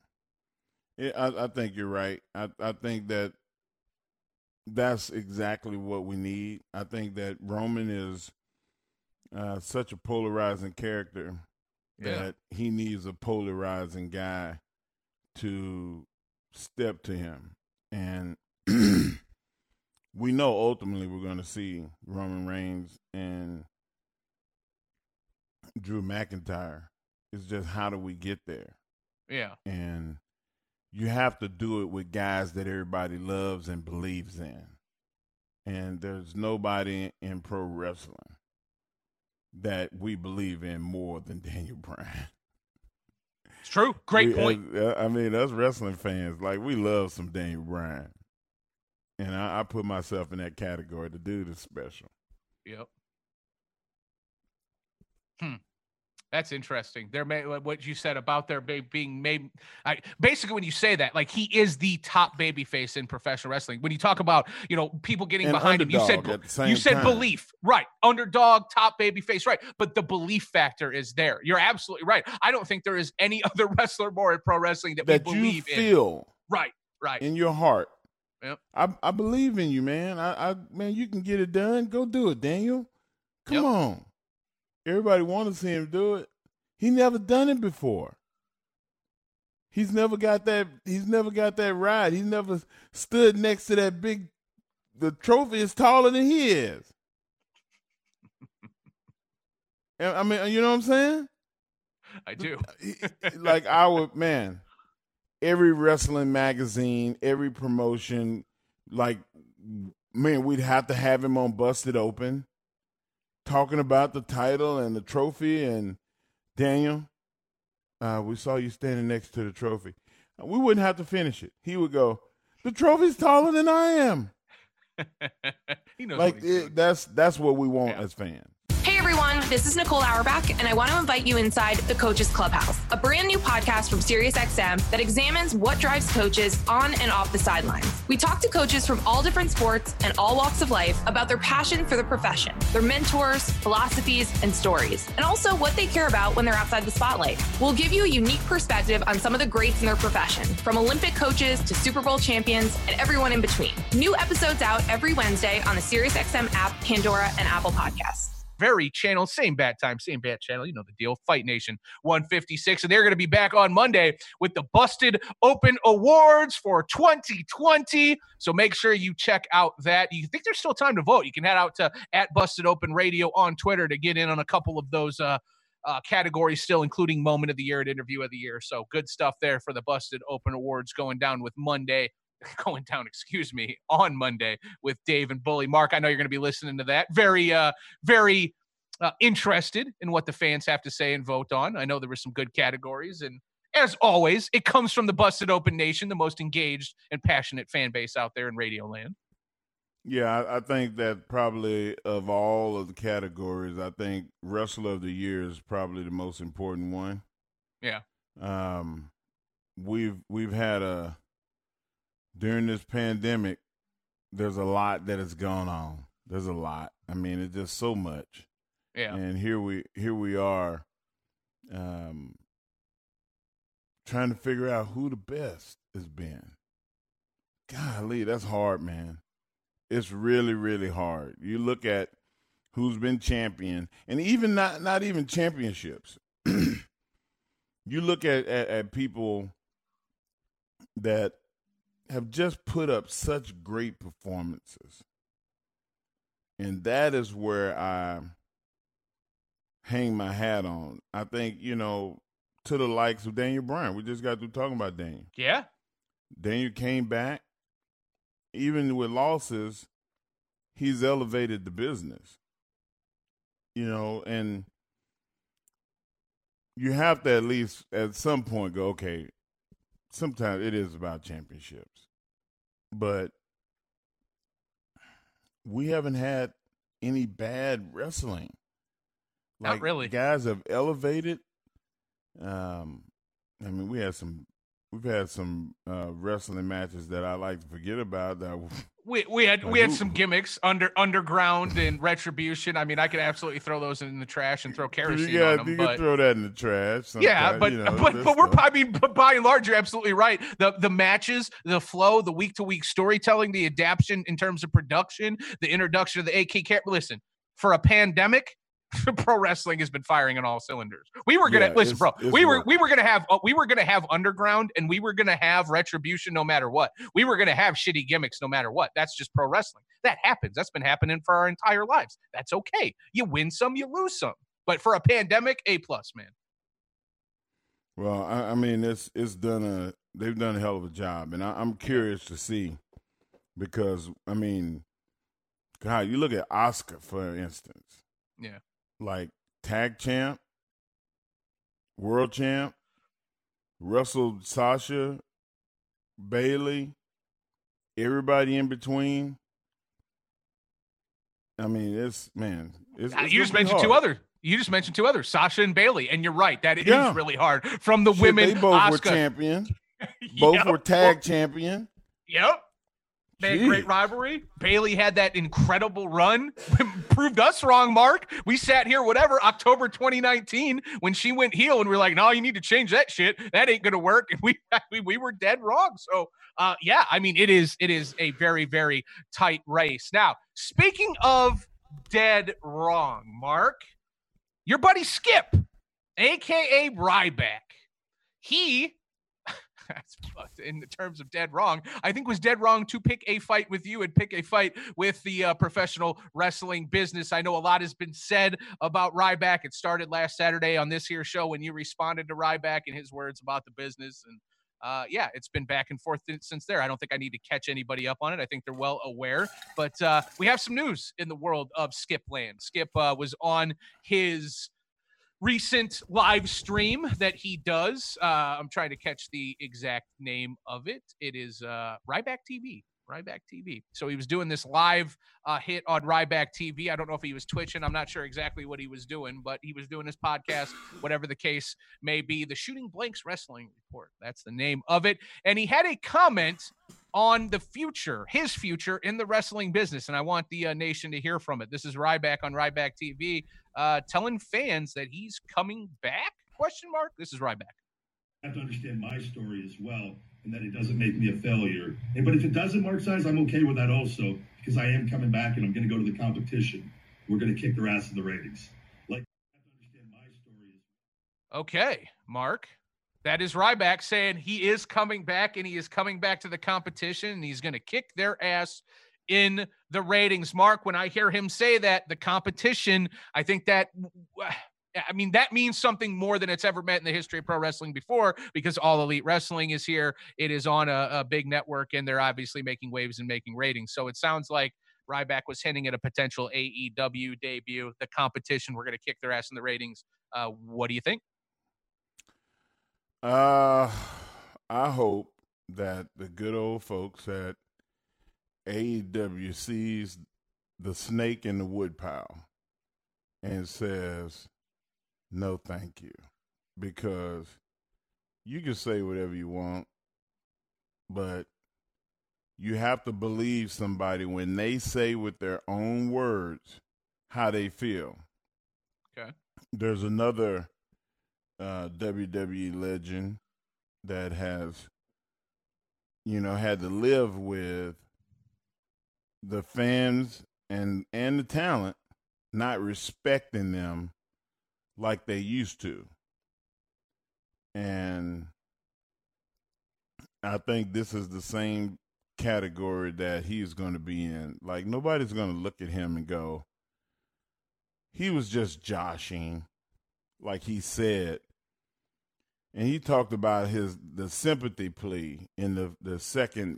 Yeah, I, I think you're right. I, I think that that's exactly what we need. I think that Roman is uh, such a polarizing character Yeah. that he needs a polarizing guy to step to him. And we know ultimately we're going to see Roman Reigns and Drew McIntyre. It's just how do we get there? Yeah. And you have to do it with guys that everybody loves and believes in. And there's nobody in pro wrestling that we believe in more than Daniel Bryan. It's true. Great we, point. uh, I mean, us wrestling fans, like, we love some Daniel Bryan. And I, I put myself in that category. The dude is special. Yep. Hmm. That's interesting. There may what you said about there being made. I, basically, when you say that, like, he is the top babyface in professional wrestling. When you talk about, you know, people getting An behind him, you said underdog at the same you said time. belief, right? Underdog, top babyface, right? But the belief factor is there. You're absolutely right. I don't think there is any other wrestler more in pro wrestling that, That we you believe in. feel Right, right. in your heart. Yep. I, I believe in you, man. I, I man, you can get it done. Go do it, Daniel. Come Yep. on. Everybody want to see him do it. He never done it before. He's never got that. He's never got that ride. He's never stood next to that big. The trophy is taller than he is. And, I mean, you know what I'm saying? I do. Like our man, every wrestling magazine, every promotion, like, man, we'd have to have him on Busted Open, talking about the title and the trophy. And Daniel, uh, we saw you standing next to the trophy. We wouldn't have to finish it. He would go, "The trophy's taller than I am." He knows Like what he's doing. it, that's that's what we want Yeah. as fans. Hey, everyone, this is Nicole Auerbach, and I want to invite you inside the Coaches Clubhouse, a brand new podcast from SiriusXM that examines what drives coaches on and off the sidelines. We talk to coaches from all different sports and all walks of life about their passion for the profession, their mentors, philosophies, and stories, and also what they care about when they're outside the spotlight. We'll give you a unique perspective on some of the greats in their profession, from Olympic coaches to Super Bowl champions and everyone in between. New episodes out every Wednesday on the SiriusXM app, Pandora, and Apple Podcasts. Very channel, same bat time, same bat channel. You know the deal. Fight Nation one fifty-six. And they're going to be back on Monday with the Busted Open Awards for twenty twenty. So make sure you check out that. You think there's still time to vote? You can head out to at Busted Open Radio on Twitter to get in on a couple of those uh, uh, categories still, including Moment of the Year and Interview of the Year. So good stuff there for the Busted Open Awards going down with Monday. Going down, excuse me, on Monday with Dave and Bully. Mark, I know you're going to be listening to that. Very, uh, very uh, interested in what the fans have to say and vote on. I know there were some good categories. And as always, it comes from the Busted Open Nation, the most engaged and passionate fan base out there in Radio Land. Yeah, I, I think that probably of all of the categories, I think Wrestler of the Year is probably the most important one. Yeah. Um, we've we've had a during this pandemic, there's a lot that has gone on. There's a lot. I mean, it's just so much. Yeah. And here we here we are, um, trying to figure out who the best has been. Golly, that's hard, man. It's really, really hard. You look at who's been champion, and even not not even championships. You look at, at, at people that have just put up such great performances. And that is where I hang my hat on. I think, you know, to the likes of Daniel Bryan. We just got through talking about Daniel. Yeah. Daniel came back. Even with losses, he's elevated the business. You know, and you have to at least at some point go, okay, sometimes it is about championships. But we haven't had any bad wrestling. Not Like, really. Guys have elevated. Um, I mean, we had some. We've had some uh, wrestling matches that I like to forget about. That we we had we had some gimmicks under underground and retribution. I mean, I could absolutely throw those in the trash and throw kerosene you got, on them. you but can throw that in the trash. yeah, but you know, but but we're I mean, but by and large, you're absolutely right. The the matches, the flow, the week to week storytelling, the adaptation in terms of production, the introduction of the A K. Listen, for a pandemic, pro wrestling has been firing on all cylinders. We were gonna Yeah, listen, it's- bro. it's We were work. we were gonna have uh, we were gonna have underground and we were gonna have retribution no matter what. We were gonna have shitty gimmicks no matter what. That's just pro wrestling. That happens. That's been happening for our entire lives. That's okay. You win some, you lose some. But for a pandemic, A plus, man. Well, I, I mean, it's it's done a they've done a hell of a job, and I, I'm curious to see because I mean, God, you look at Oscar for instance, Yeah. like tag champ, world champ, wrestled Sasha, Bailey, everybody in between. I mean, it's man. It's, it's you just gonna be mentioned two hard. other. You just mentioned two others, Sasha and Bailey, and you're right. That is Yeah. really hard. From the Shit, women, they both Asuka. were champion. Both Yep. were tag champion. Yep. They had Gee. great rivalry. Bailey had that incredible run. Proved us wrong, Mark. We sat here, whatever, October twenty nineteen, when she went heel, and we are like, no, you need to change that shit. That ain't gonna work. And we we, we were dead wrong. So uh yeah, I mean, it is it is a very, very tight race. Now, speaking of dead wrong, Mark, your buddy Skip, aka Ryback, he in the terms of dead wrong, I think was dead wrong to pick a fight with you and pick a fight with the uh, professional wrestling business. I know a lot has been said about Ryback. It started last Saturday on this here show when you responded to Ryback and his words about the business. And uh, yeah, it's been back and forth since there. I don't think I need to catch anybody up on it. I think they're well aware. But uh, we have some news in the world of Skip Land. Skip uh, was on his recent live stream that he does. Uh, I'm trying to catch the exact name of it. It is uh, Ryback T V. Ryback T V. So he was doing this live uh, hit on Ryback T V. I don't know if he was twitching. I'm not sure exactly what he was doing, but he was doing his podcast, whatever the case may be. The Shooting Blanks Wrestling Report. That's the name of it. And he had a comment on the future, his future in the wrestling business. And I want the uh, nation to hear from it. This is Ryback on Ryback T V uh, telling fans that he's coming back? Question mark. This is Ryback. I have to understand my story as well, and that it doesn't make me a failure. And, but if it doesn't, Mark Size, I'm okay with that also, because I am coming back and I'm going to go to the competition. We're going to kick their ass in the ratings. Like, I have to understand my story as well. Okay, Mark. That is Ryback saying he is coming back, and he is coming back to the competition, and he's going to kick their ass in the ratings. Mark, when I hear him say that, the competition, I think that I mean, that means something more than it's ever meant in the history of pro wrestling before, because All Elite Wrestling is here. It is on a, a big network, and they're obviously making waves and making ratings. So it sounds like Ryback was hinting at a potential A E W debut. The competition, we're going to kick their ass in the ratings. Uh, what do you think? Uh, I hope that the good old folks at A E W sees the snake in the woodpile and says, no, thank you. Because you can say whatever you want, but you have to believe somebody when they say with their own words how they feel. Okay. There's another uh, W W E legend that has, you know, had to live with the fans and and the talent not respecting them like they used to. And I think this is the same category that he's going to be in. Like, nobody's going to look at him and go, he was just joshing, like he said. And he talked about his the sympathy plea in the, the second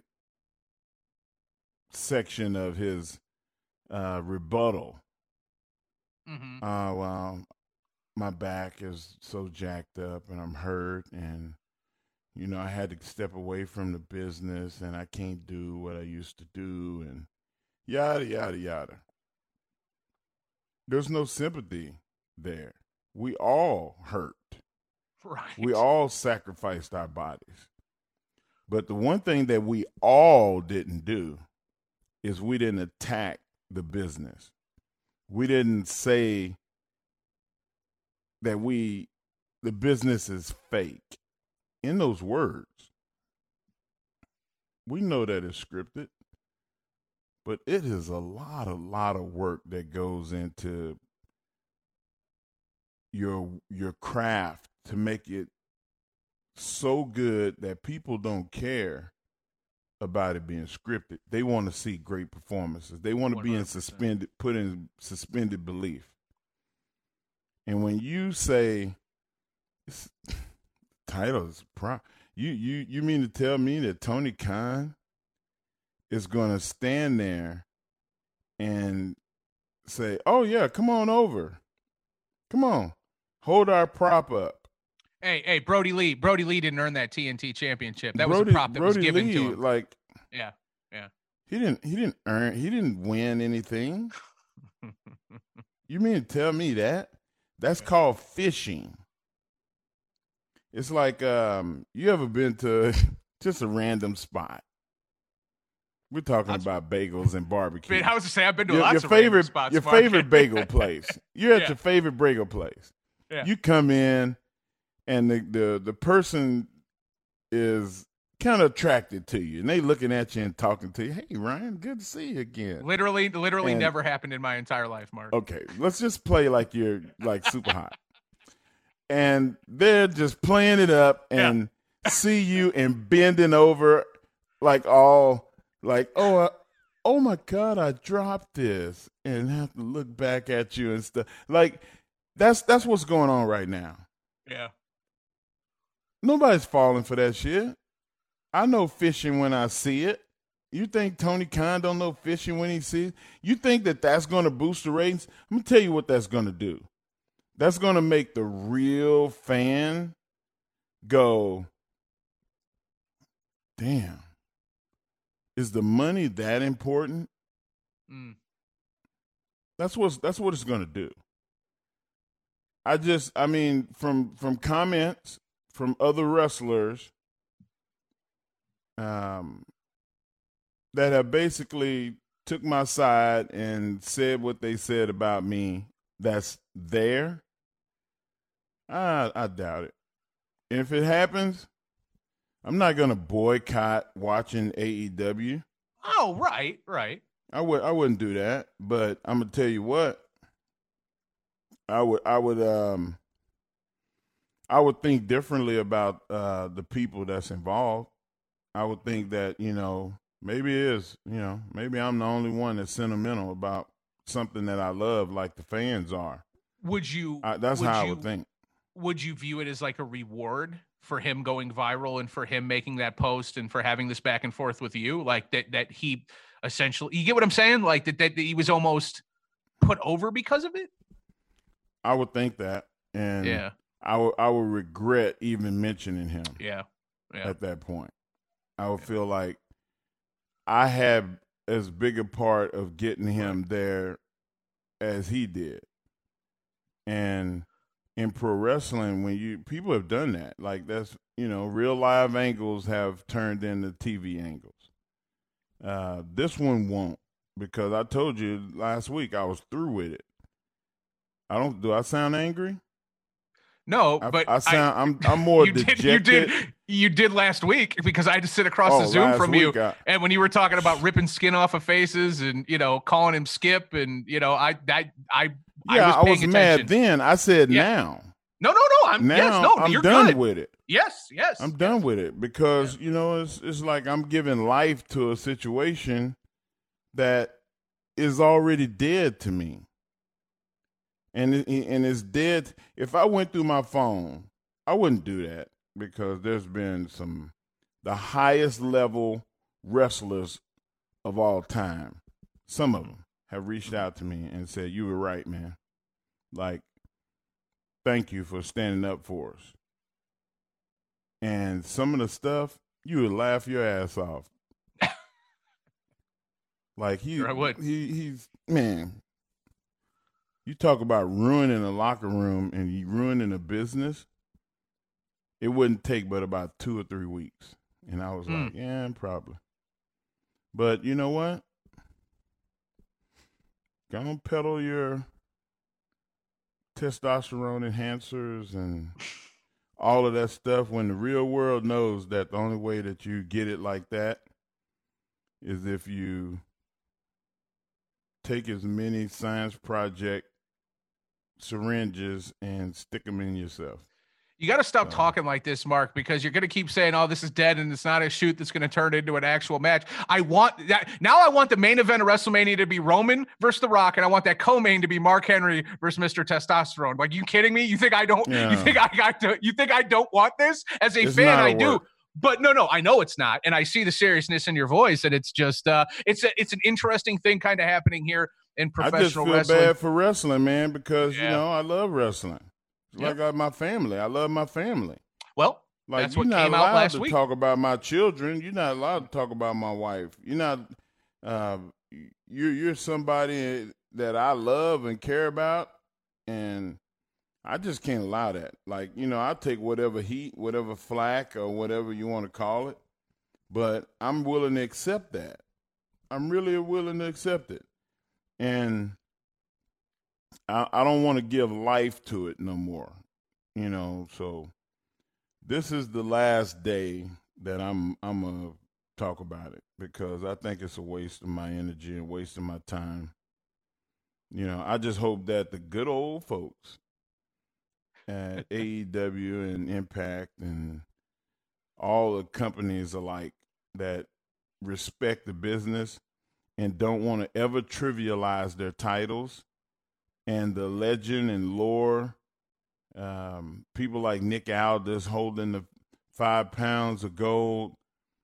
section of his uh, rebuttal. Mm-hmm. Uh, well, my back is so jacked up and I'm hurt, and, you know, I had to step away from the business and I can't do what I used to do, and yada, yada, yada. There's no sympathy there. We all hurt. Right. We all sacrificed our bodies. But the one thing that we all didn't do is we didn't attack the business. We didn't say that we, the business is fake. In those words, we know that it's scripted, but it is a lot, a lot of work that goes into your your craft to make it so good that people don't care about it being scripted. They want to see great performances. They want to be in suspended, put in suspended belief. And when you say it's, title is pro, you you you mean to tell me that Tony Khan is going to stand there and say, "Oh yeah, come on over, come on, hold our prop up." Hey, hey, Brody Lee. Brody Lee didn't earn that T N T championship. That Brody, was a prop that Brody was given Lee, to him. Like, yeah, yeah. He didn't. He didn't earn. He didn't win anything. You mean to tell me that? That's yeah. called fishing. It's like, um, you ever been to just a random spot? We're talking That's about bagels and barbecue. I was to say I've been to your, lots your of favorite, random spots. Your Mark. favorite bagel place. You're at yeah. your favorite bagel place. Yeah. You come in, and the the, the person is kind of attracted to you, and they looking at you and talking to you. Hey, Ryan, good to see you again. Literally, literally and, never happened in my entire life, Mark. Okay, let's just play like you're like super hot. And they're just playing it up and yeah. see you and bending over like all like, oh, uh, oh my God, I dropped this, and have to look back at you and stuff. Like, that's that's what's going on right now. Yeah. Nobody's falling for that shit. I know fishing when I see it. You think Tony Khan don't know fishing when he sees it? You think that that's going to boost the ratings? I'm going to tell you what that's going to do. That's going to make the real fan go, damn, is the money that important? Mm. That's what's that's what it's gonna do. I just, I mean, from from comments from other wrestlers, um, that have basically took my side and said what they said about me. That's there. I I doubt it. And if it happens, I'm not gonna boycott watching A E W. Oh, right, right. I would I wouldn't do that, but I'm gonna tell you what. I would I would um I would think differently about uh, the people that's involved. I would think that, you know, maybe it is, you know, maybe I'm the only one that's sentimental about something that I love, like the fans are. Would you? I, that's would how you, I would think. Would you view it as like a reward for him going viral and for him making that post and for having this back and forth with you? Like that, that he essentially, you get what I'm saying? Like that, that he was almost put over because of it? I would think that. And yeah. I would, I would regret even mentioning him. Yeah. Yeah. At that point. I would yeah. feel like I had as big a part of getting him there as he did. And in pro wrestling, when you people have done that, like that's, you know, real live angles have turned into T V angles. Uh, this one won't, because I told you last week I was through with it. I don't. Do I sound angry? No, I, but I sound. I, I'm. I'm more you dejected. Did, you did. You did last week because I had to sit across oh, the Zoom from you, I, and when you were talking about ripping skin off of faces and you know calling him Skip, and you know I I I yeah I was, I was mad then. I said yeah. now. No, no, no. I'm now. Yes, no. I'm you're done good. with it. Yes, yes. I'm done yes. with it because yeah. you know it's it's like I'm giving life to a situation that is already dead to me. And it, and it's dead. If I went through my phone, I wouldn't do that because there's been some the highest level wrestlers of all time. Some of them have reached out to me and said, "You were right, man. Like, thank you for standing up for us." And some of the stuff, you would laugh your ass off. Like he, sure I would. he, he's man. You talk about ruining a locker room and you ruining a business. It wouldn't take but about two or three weeks. And I was mm. like, yeah, probably. But you know what? Go and peddle your testosterone enhancers and all of that stuff when the real world knows that the only way that you get it like that is if you take as many science project syringes and stick them in yourself. You got to stop so. talking like this, Mark, because you're going to keep saying, oh, this is dead and it's not a shoot that's going to turn into an actual match. I want that. Now I want the main event of WrestleMania to be Roman versus The Rock, and I want that co-main to be Mark Henry versus Mister Testosterone. Like, you kidding me? You think I don't, yeah. you think I got to, you think I don't want this? As a it's fan, I work. do. But no, no, I know it's not. And I see the seriousness in your voice, and it's just, uh, it's a, it's an interesting thing kind of happening here in professional wrestling. I just feel wrestling. bad for wrestling, man, because, yeah. you know, I love wrestling. It's yep. like I, my family. I love my family. Well, like, that's you're what not came allowed out last to week. talk about my children. You're not allowed to talk about my wife. You're not, uh, you're, you're somebody that I love and care about, and I just can't allow that. Like, you know, I'll take whatever heat, whatever flack, or whatever you want to call it, but I'm willing to accept that. I'm really willing to accept it. And I, I don't want to give life to it no more, you know, so this is the last day that I'm I'm going to talk about it because I think it's a waste of my energy and waste of my time. You know, I just hope that the good old folks at A E W and Impact and all the companies alike that respect the business and don't want to ever trivialize their titles and the legend and lore, um, people like Nick Aldis holding the five pounds of gold.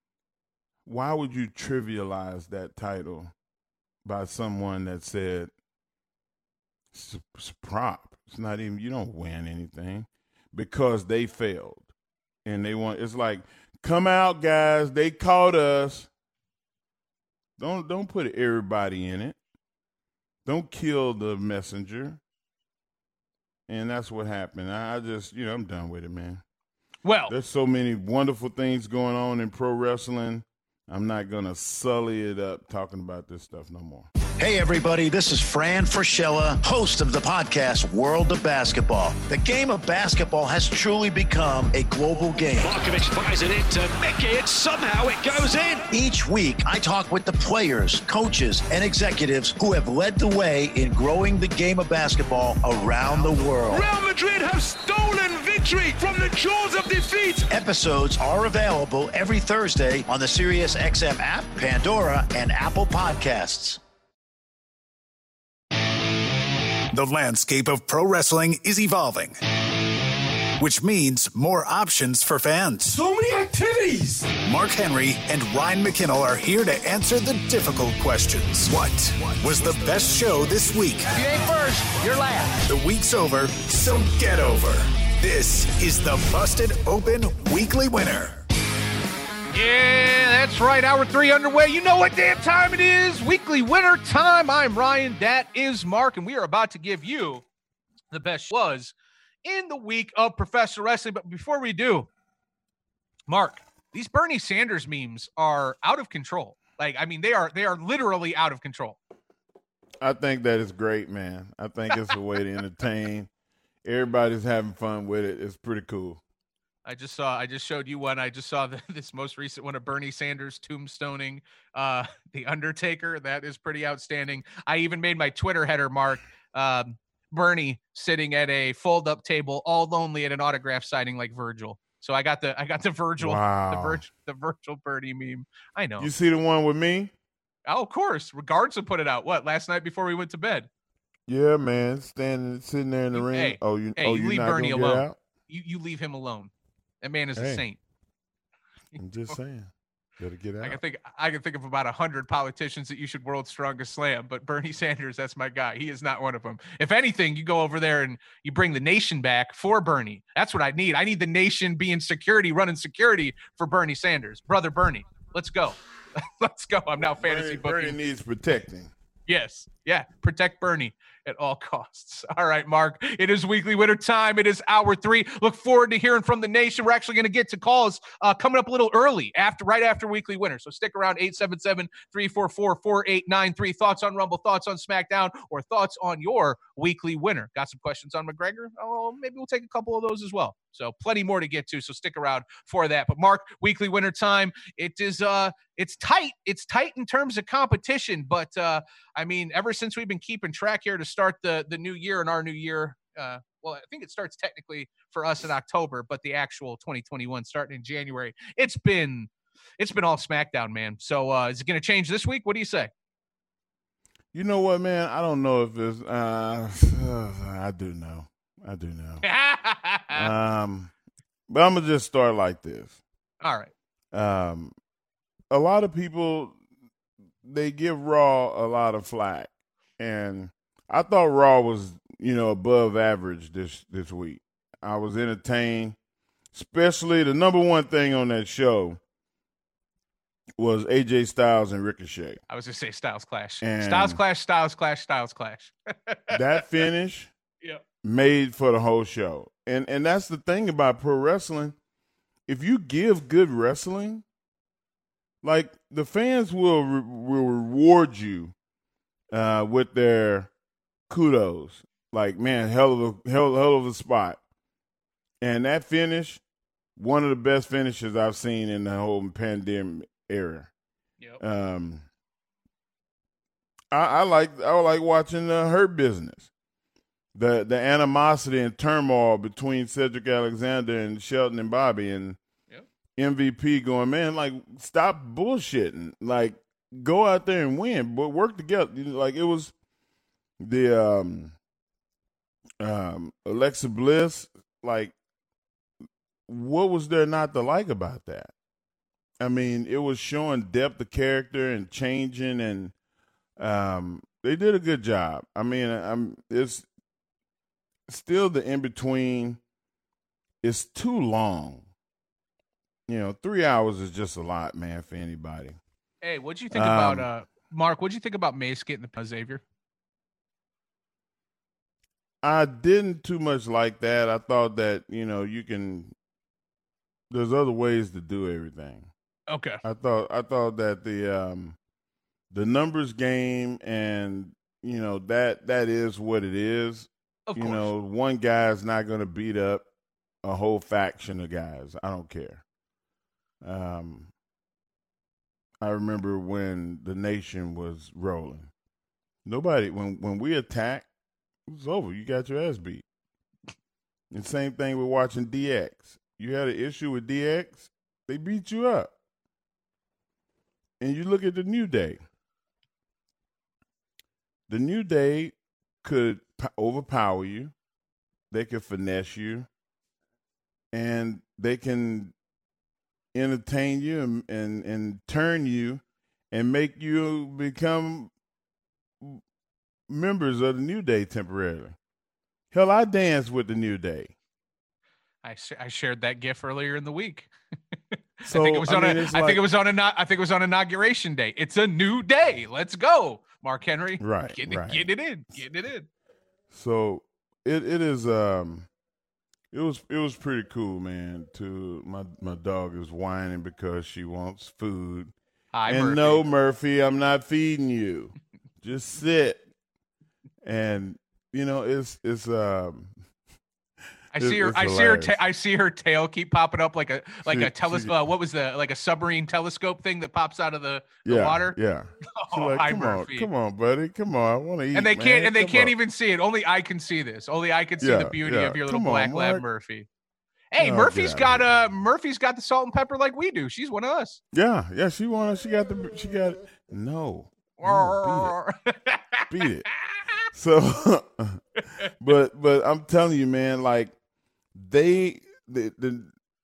Why would you trivialize that title by someone that said it's, it's a prop? It's not even, you don't win anything because they failed. And they want, it's like, come out, guys. They caught us. Don't don't put everybody in it. Don't kill the messenger. And that's what happened. I, I just, you know, I'm done with it, man. Well, there's so many wonderful things going on in pro wrestling. I'm not going to sully it up talking about this stuff no more. Hey, everybody, this is Fran Fraschilla, host of the podcast World of Basketball. The game of basketball has truly become a global game. Markovic fires it into Mickey, and somehow it goes in. Each week, I talk with the players, coaches, and executives who have led the way in growing the game of basketball around the world. Real Madrid have stolen victory from the jaws of defeat. Episodes are available every Thursday on the SiriusXM app, Pandora, and Apple Podcasts. The landscape of pro wrestling is evolving, which means more options for fans. So many activities! Mark Henry and Ryan McKinnell are here to answer the difficult questions. What was the best show this week? If you ain't first, you're last. The week's over, so get over. This is the Busted Open Weekly Winner. Yeah, that's right. Hour three underway. You know what damn time it is. Weekly winner time. I'm Ryan. That is Mark. And we are about to give you the best was in the week of professional wrestling. But before we do, Mark, these Bernie Sanders memes are out of control. Like, I mean, they are they are literally out of control. I think that is great, man. I think it's a way to entertain. Everybody's having fun with it. It's pretty cool. I just saw, I just showed you one. I just saw the, this most recent one of Bernie Sanders tombstoning uh, The Undertaker. That is pretty outstanding. I even made my Twitter header, Mark, um, Bernie sitting at a fold-up table, all lonely at an autograph signing like Virgil. So I got the, I got the Virgil, wow. the Virgil, the Virgil Bernie meme. I know. You see the one with me? Oh, of course. Regards to put it out. What, last night before we went to bed? Yeah, man. Standing, sitting there in the you, ring. Hey, oh, you, hey, oh, you you're leave not Bernie gonna get alone. out? You, you leave him alone. That man is hey, a saint. I'm just saying. Better get out. I can think I can think of about a hundred politicians that you should World's Strongest Slam, but Bernie Sanders, that's my guy. He is not one of them. If anything, you go over there and you bring the nation back for Bernie. That's what I need. I need the nation being security, running security for Bernie Sanders. Brother Bernie, let's go. Let's go. I'm now fantasy Bernie, booking. Bernie needs protecting. Yes. Yeah. Protect Bernie at all costs. All right, Mark. It is weekly winner time. It is hour three. Look forward to hearing from the nation. We're actually going to get to calls uh, coming up a little early, after right after weekly winner. So stick around. Eight seven seven, three four four, four eight nine three. Thoughts on Rumble, thoughts on SmackDown, or thoughts on your weekly winner. Got some questions on McGregor? Oh, maybe we'll take a couple of those as well. So plenty more to get to. So stick around for that. But Mark, weekly winner time. It is uh, it's tight. It's tight in terms of competition. But uh, I mean, ever since we've been keeping track here to start the the new year and our new year. Uh, well, I think it starts technically for us in October, but the actual twenty twenty-one starting in January. It's been it's been all SmackDown, man. So uh, is it going to change this week? What do you say? You know what, man? I don't know if it's. Uh, I do know. I do know. um, but I'm gonna just start like this. All right. Um, a lot of people they give Raw a lot of flack, and I thought Raw was, you know, above average this this week. I was entertained, especially the number one thing on that show was A J Styles and Ricochet. I was going to say Styles Clash. And Styles Clash, Styles Clash, Styles Clash. That finish yep. made for the whole show. And and that's the thing about pro wrestling. If you give good wrestling, like the fans will re- will reward you uh, with their kudos. Like, man, hell of a hell, hell of a spot. And that finish, one of the best finishes I've seen in the whole pandemic era. Yep. Um, I, I like I like watching uh, Hurt Business. The the animosity and turmoil between Cedric Alexander and Shelton and Bobby, and yep. M V P going, man, like, stop bullshitting. Like, go out there and win, but work together. Like, it was the um, um, Alexa Bliss. Like, what was there not to like about that? I mean, it was showing depth of character and changing, and um, they did a good job. I mean, I'm it's still the in between. It's too long. You know, three hours is just a lot, man, for anybody. Hey, what'd you think Um, about uh Mark? What'd you think about Mace getting the Xavier? I didn't too much like that. I thought that, you know, you can there's other ways to do everything. Okay. I thought I thought that the um the numbers game and you know that that is what it is. Of you course. know, one guy's not going to beat up a whole faction of guys. I don't care. Um I remember when the nation was rolling. Nobody when when we attacked, it was over. You got your ass beat. And same thing with watching D X. You had an issue with D X, they beat you up. And you look at the New Day. The New Day could p- overpower you. They could finesse you. And they can entertain you and, and, and turn you and make you become members of the New Day temporarily. Hell, I danced with the New Day. I sh- I shared that GIF earlier in the week. So, I think it was I on mean, a, it's I like- think it was on a I think it was on inauguration day. It's a new day. Let's go, Mark Henry. Right, getting, right. It, getting it in, getting it in. So it it is um it was it was pretty cool, man. To my my dog is whining because she wants food. Hi, and Murphy. no, Murphy, I'm not feeding you. Just sit. And you know, it's it's um I see her. it's I see her. hilarious. Ta- I see her tail keep popping up like a like She- a telescope. Uh, what was the like a submarine telescope thing that pops out of the, the yeah, water? Yeah. Oh, She's like, hi, come Murphy. on, come on, buddy, come on. I want to eat. And they man. can't. And they Come can't on. even see it. Only I can see this. Only I can see Yeah, the beauty yeah. of your little Come on, black lab, Mark. Murphy. Hey, Oh, Murphy's get outta got uh Murphy's got the salt and pepper like we do. She's one of us. Yeah, yeah. She wanted. She got the. She got. No. no beat it. Beat it. So, but but I'm telling you, man, like they the the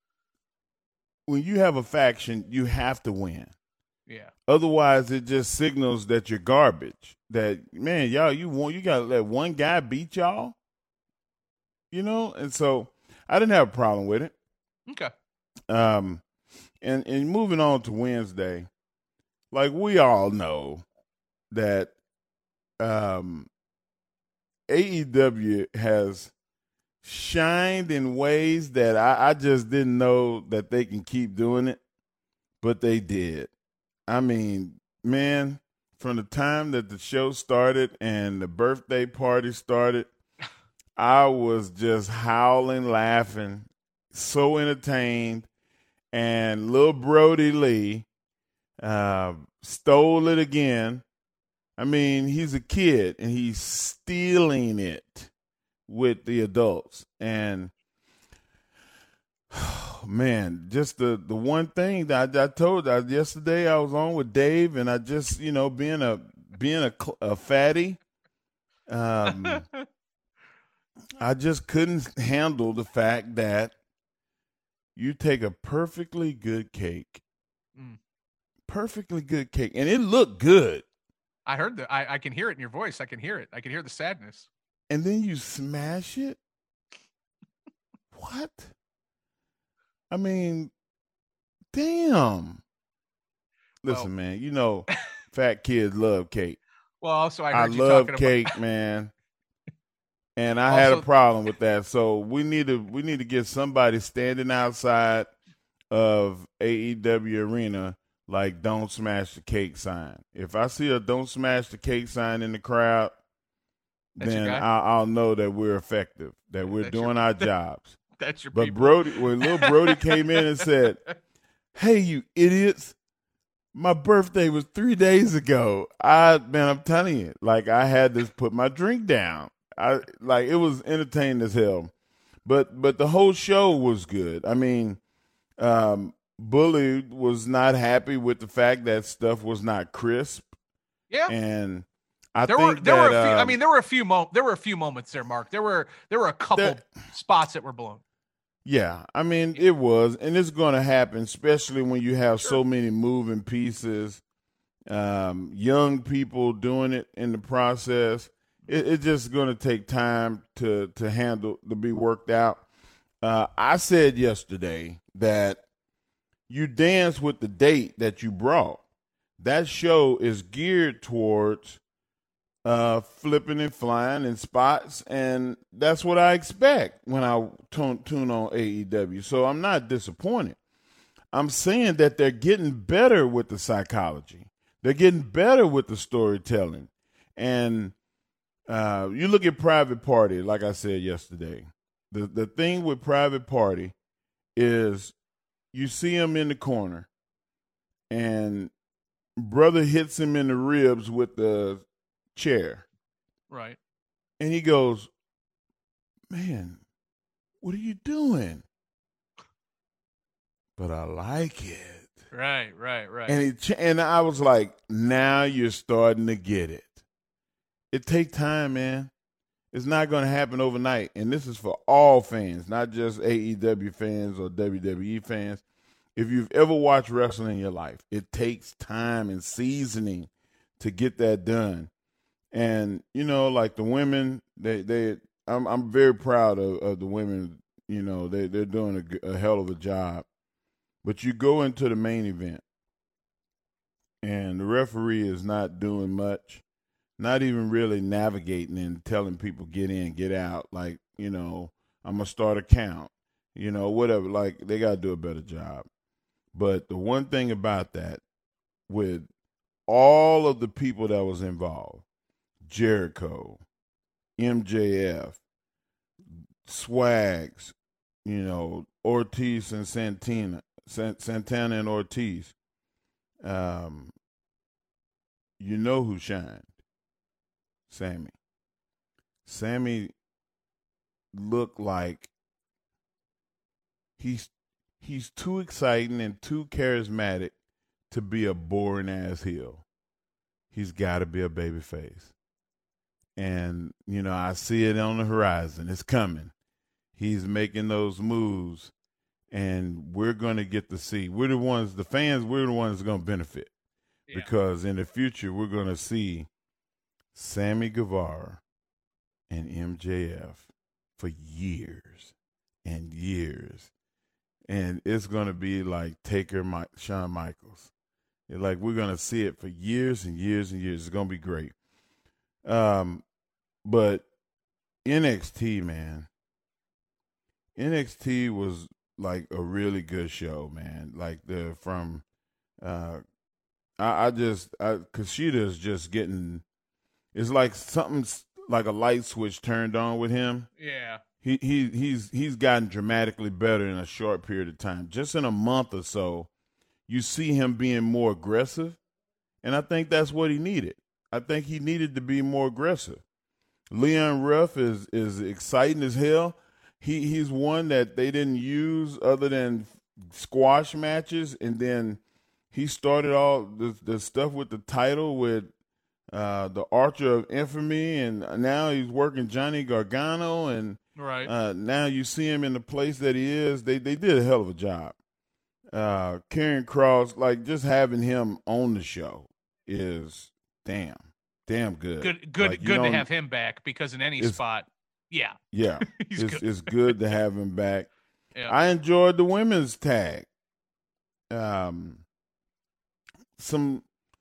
when you have a faction, you have to win. Yeah. Otherwise, it just signals that you're garbage. That man, y'all, you want you gotta let one guy beat y'all. You know, and so I didn't have a problem with it. Okay. Um, and and moving on to Wednesday, like we all know that um, A E W has shined in ways that I, I just didn't know that they can keep doing it, but they did. I mean, man, from the time that the show started and the birthday party started, I was just howling, laughing, so entertained. And little Brody Lee uh, stole it again. I mean, he's a kid, and he's stealing it with the adults. And, oh, man, just the, the one thing that I, I told I, yesterday I was on with Dave, and I just, you know, being a being a, a fatty, um, I just couldn't handle the fact that you take a perfectly good cake, Mm. perfectly good cake, and it looked good. I heard that. I, I can hear it in your voice. I can hear it. I can hear the sadness. And then you smash it? What? I mean, damn. Listen, Well- man, you know, fat kids love cake. Well, also I I heard you love talking cake, about. man. And I had a Also- problem with that. So we need to we need to get somebody standing outside of A E W Arena like "Don't Smash the Cake" sign. If I see a "Don't Smash the Cake" sign in the crowd, That's your then guy? I'll, I'll know that we're effective, that we're That's doing your- our jobs. That's your But people. Brody, when little Brody came in and said, "Hey, you idiots! My birthday was three days ago." I man, I'm telling you, like I had to put my drink down. I like it was entertaining as hell, but but the whole show was good. I mean, um, Bully was not happy with the fact that stuff was not crisp. Yeah. And I there think were there that, were a few, I um, mean there were a few mo- there were a few moments there, Mark. There were there were a couple There- spots that were blown. Yeah, I mean it was, and it's going to happen, especially when you have so many moving pieces, um, young people doing it in the process. It, it's just going to take time to to handle to be worked out. Uh, I said yesterday that you dance with the date that you brought. that show is geared towards uh, flipping and flying in spots, and that's what I expect when I tune, tune on A E W. So I'm not disappointed. I'm saying that they're getting better with the psychology. They're getting better with the storytelling. And uh, you look at Private Party, like I said yesterday. The the thing with Private Party is you see him in the corner, and brother hits him in the ribs with the chair. Right. And he goes, man, what are you doing? But I like it. Right, right, right. And he, and I was like, now you're starting to get it. It takes time, man. It's not going to happen overnight. And this is for all fans, not just A E W fans or W W E fans. If you've ever watched wrestling in your life, it takes time and seasoning to get that done. And, you know, like the women, they, they I'm I'm very proud of, of the women. You know, they, they're doing a, a hell of a job. But you go into the main event, and the referee is not doing much, not even really navigating and telling people get in, get out. Like, you know, I'm going to start a count, you know, whatever. Like, they got to do a better job. But the one thing about that, with all of the people that was involved, Jericho, M J F, Swags, you know, Ortiz and Santana, Santana and Ortiz, um, you know who shined? Sammy. Sammy looked like he's he's too exciting and too charismatic to be a boring ass heel. He's got to be a baby face. And, you know, I see it on the horizon. It's coming. He's making those moves. And we're going to get to see. We're the ones, the fans, we're the ones going to benefit. Yeah. Because in the future, we're going to see Sammy Guevara and M J F for years and years. And it's going to be like Taker, Mike, Shawn Michaels. Like, we're going to see it for years and years and years. It's going to be great. Um, but N X T, man, N X T was like a really good show, man. Like the from, uh, I, I just, I, Kushida just getting. It's like something's like a light switch turned on with him. Yeah. He he he's he's gotten dramatically better in a short period of time. Just in a month or so, you see him being more aggressive, and I think that's what he needed. I think he needed to be more aggressive. Leon Ruff is is exciting as hell. He he's one that they didn't use other than squash matches, and then he started all the the stuff with the title with uh, the Archer of Infamy, and now he's working Johnny Gargano, and right uh, now you see him in the place that he is. They they did a hell of a job. Uh, Karrion Kross, like just having him on the show is damn, damn good. Good, good, like, good to have him back because in any spot, yeah, yeah, He's it's good. it's good to have him back. Yeah. I enjoyed the women's tag. Um, some,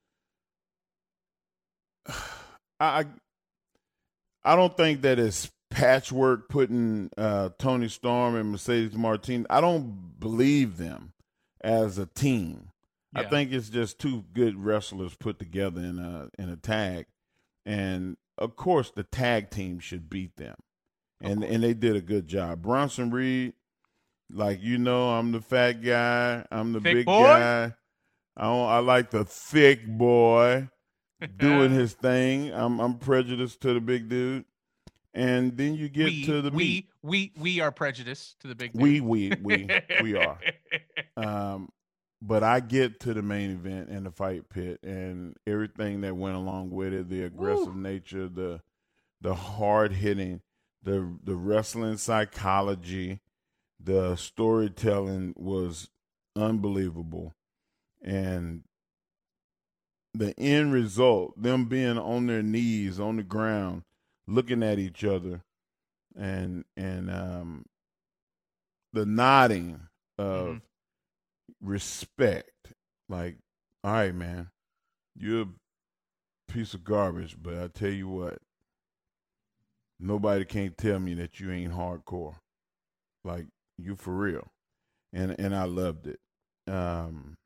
I, I don't think that it's patchwork putting uh, Toni Storm and Mercedes Martinez. I don't believe them as a team. Yeah. I think it's just two good wrestlers put together in a in a tag, and of course the tag team should beat them, and and they did a good job. Bronson Reed, like you know, I'm the fat guy, I'm the thick big boy? guy. I don't, I like the thick boy doing his thing. I'm I'm prejudiced to the big dude, and then you get we, to the we meat. we we are prejudiced to the big dude. We we we we are. Um, but I get to the main event and the fight pit and everything that went along with it, the aggressive Woo. nature, the the hard hitting, the the wrestling psychology, the storytelling was unbelievable. And the end result, them being on their knees on the ground, looking at each other, and and um, the nodding of mm-hmm. respect, like, all right, man, you're a piece of garbage, but I tell you what, nobody can't tell me that you ain't hardcore. Like, you for real. And and I loved it. Um,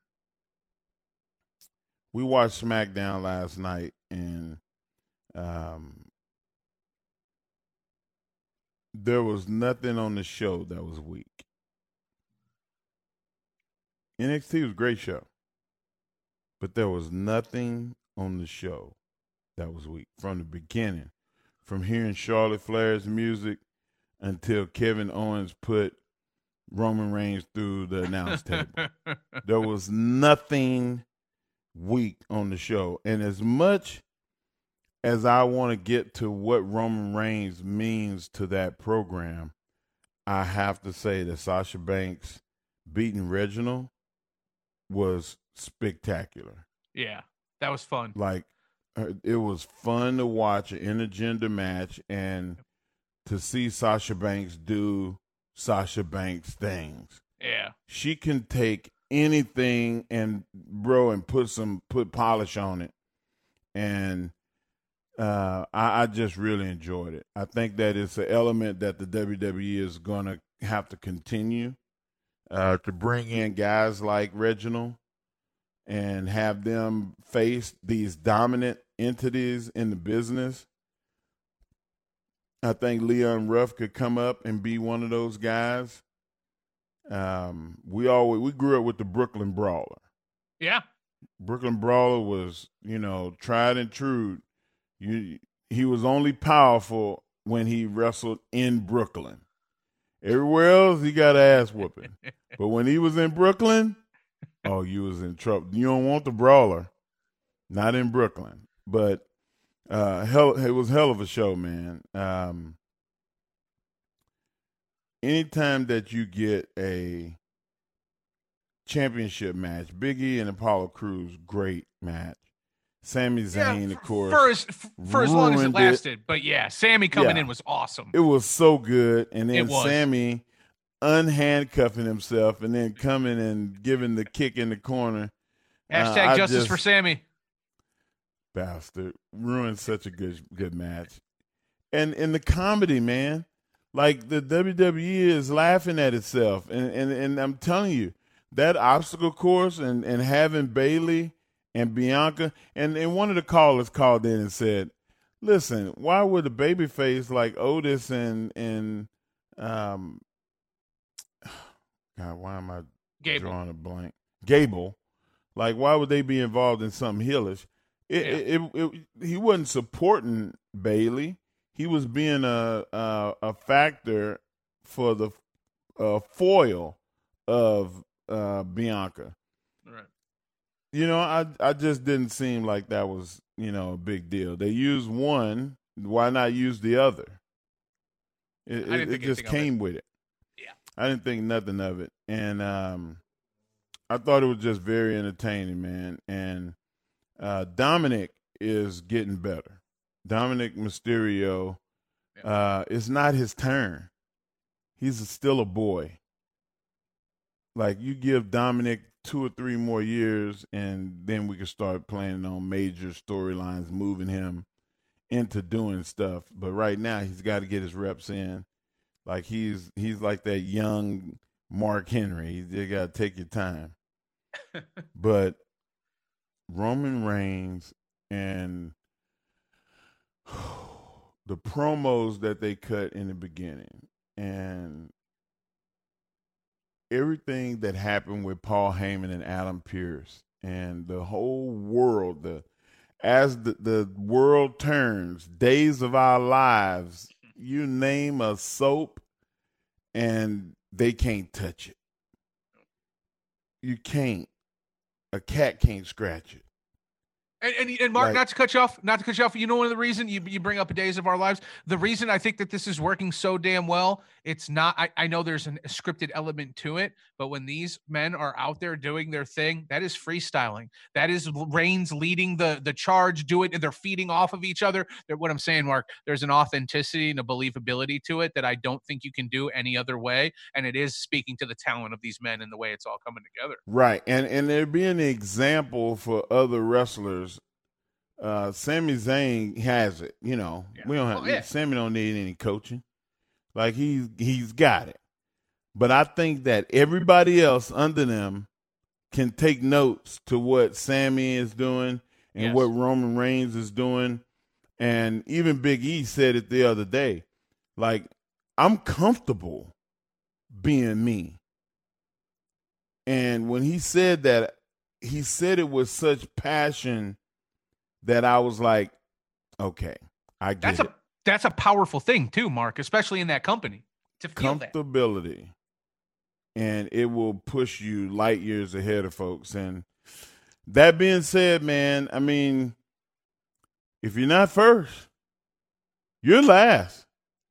we watched SmackDown last night, and um, there was nothing on the show that was weak. N X T was a great show, but there was nothing on the show that was weak from the beginning. From hearing Charlotte Flair's music until Kevin Owens put Roman Reigns through the announce table. There was nothing weak on the show. And as much as I want to get to what Roman Reigns means to that program, I have to say that Sasha Banks beating Reginald was spectacular. Yeah, that was fun. Like, it was fun to watch an intergender match and to see Sasha Banks do Sasha Banks things. Yeah. She can take anything and, bro, and put some, put polish on it. And uh, I, I just really enjoyed it. I think that it's an element that the W W E is going to have to continue uh, to bring in guys like Reginald and have them face these dominant entities in the business. I think Leon Ruff could come up and be one of those guys. Um, we always we grew up with the Brooklyn Brawler. Yeah. Brooklyn Brawler was, you know, tried and true. You, he was only powerful when he wrestled in Brooklyn. Everywhere else, he got ass whooping. But when he was in Brooklyn, oh, you was in trouble. You don't want the Brawler. Not in Brooklyn. But uh, hell, it was hell of a show, man. Um, anytime that you get a championship match, Big E and Apollo Crews, great match. Sami Zayn, yeah, of course, for as, for as long as it lasted. It. But yeah, Sammy coming yeah. in was awesome. It was so good. And then Sammy unhandcuffing himself and then coming and giving the kick in the corner. Hashtag uh, justice just, for Sammy. Bastard. Ruined such a good good match. And in the comedy, man, like the W W E is laughing at itself. And and, and I'm telling you, that obstacle course and, and having Bayley and Bianca, and, and one of the callers called in and said, listen, why would a babyface like Otis and, and um, God, why am I Gable. drawing a blank? Gable. Like, why would they be involved in something heelish? It, Yeah. it, it, it, he wasn't supporting Bayley. He was being a, a, a factor for the uh, foil of uh, Bianca. Right. You know, I I just didn't seem like that was, you know, a big deal. They used one. Why not use the other? It, I didn't it, think it just anything of came it. with it. Yeah. I didn't think nothing of it. And um, I thought it was just very entertaining, man. And uh, Dominic is getting better. Dominic Mysterio, uh, it's not his turn. He's still a boy. Like, you give Dominic two or three more years, and then we can start planning on major storylines, moving him into doing stuff. But right now, he's got to get his reps in. Like, he's he's like that young Mark Henry. You got to take your time. But Roman Reigns and the promos that they cut in the beginning and everything that happened with Paul Heyman and Adam Pearce and the whole world, the as the, the world turns, Days of Our Lives, you name a soap and they can't touch it. You can't. A cat can't scratch it. And, and, and Mark, Like- not to cut you off, not to cut you off. You know, one of the reason you, you bring up Days of Our Lives, the reason I think that this is working so damn well, it's not, I, I know there's an, a scripted element to it, but when these men are out there doing their thing, that is freestyling. That is Reigns leading the, the charge, do it, and they're feeding off of each other. They're, what I'm saying, Mark, there's an authenticity and a believability to it that I don't think you can do any other way. And it is speaking to the talent of these men and the way it's all coming together. Right. And and there being an example for other wrestlers uh, Sami Zayn has it. You know, Yeah. we don't have Oh, yeah. Sami don't need any coaching. Like he's he's got it. But I think that everybody else under them can take notes to what Sami is doing and Yes. what Roman Reigns is doing. And even Big E said it the other day. Like, I'm comfortable being me. And when he said that, he said it with such passion that I was like, okay, I get That's it. a that's a powerful thing too, Mark, especially in that company to feel that. Comfortability. And it will push you light years ahead of folks. And that being said, man, I mean, if you're not first, you're last.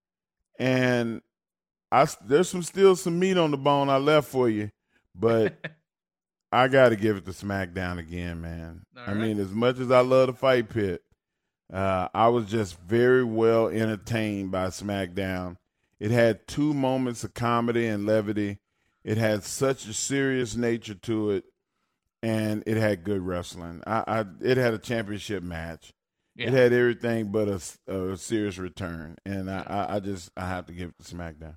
And I, there's some still some meat on the bone I left for you, but I got to give it to SmackDown again, man. All I right. mean, as much as I love the Fight Pit, uh, I was just very well entertained by SmackDown. It had two moments of comedy and levity. It had such a serious nature to it, and it had good wrestling. I, I it had a championship match. Yeah. It had everything but a, a serious return, and I, I, I just I have to give it to SmackDown.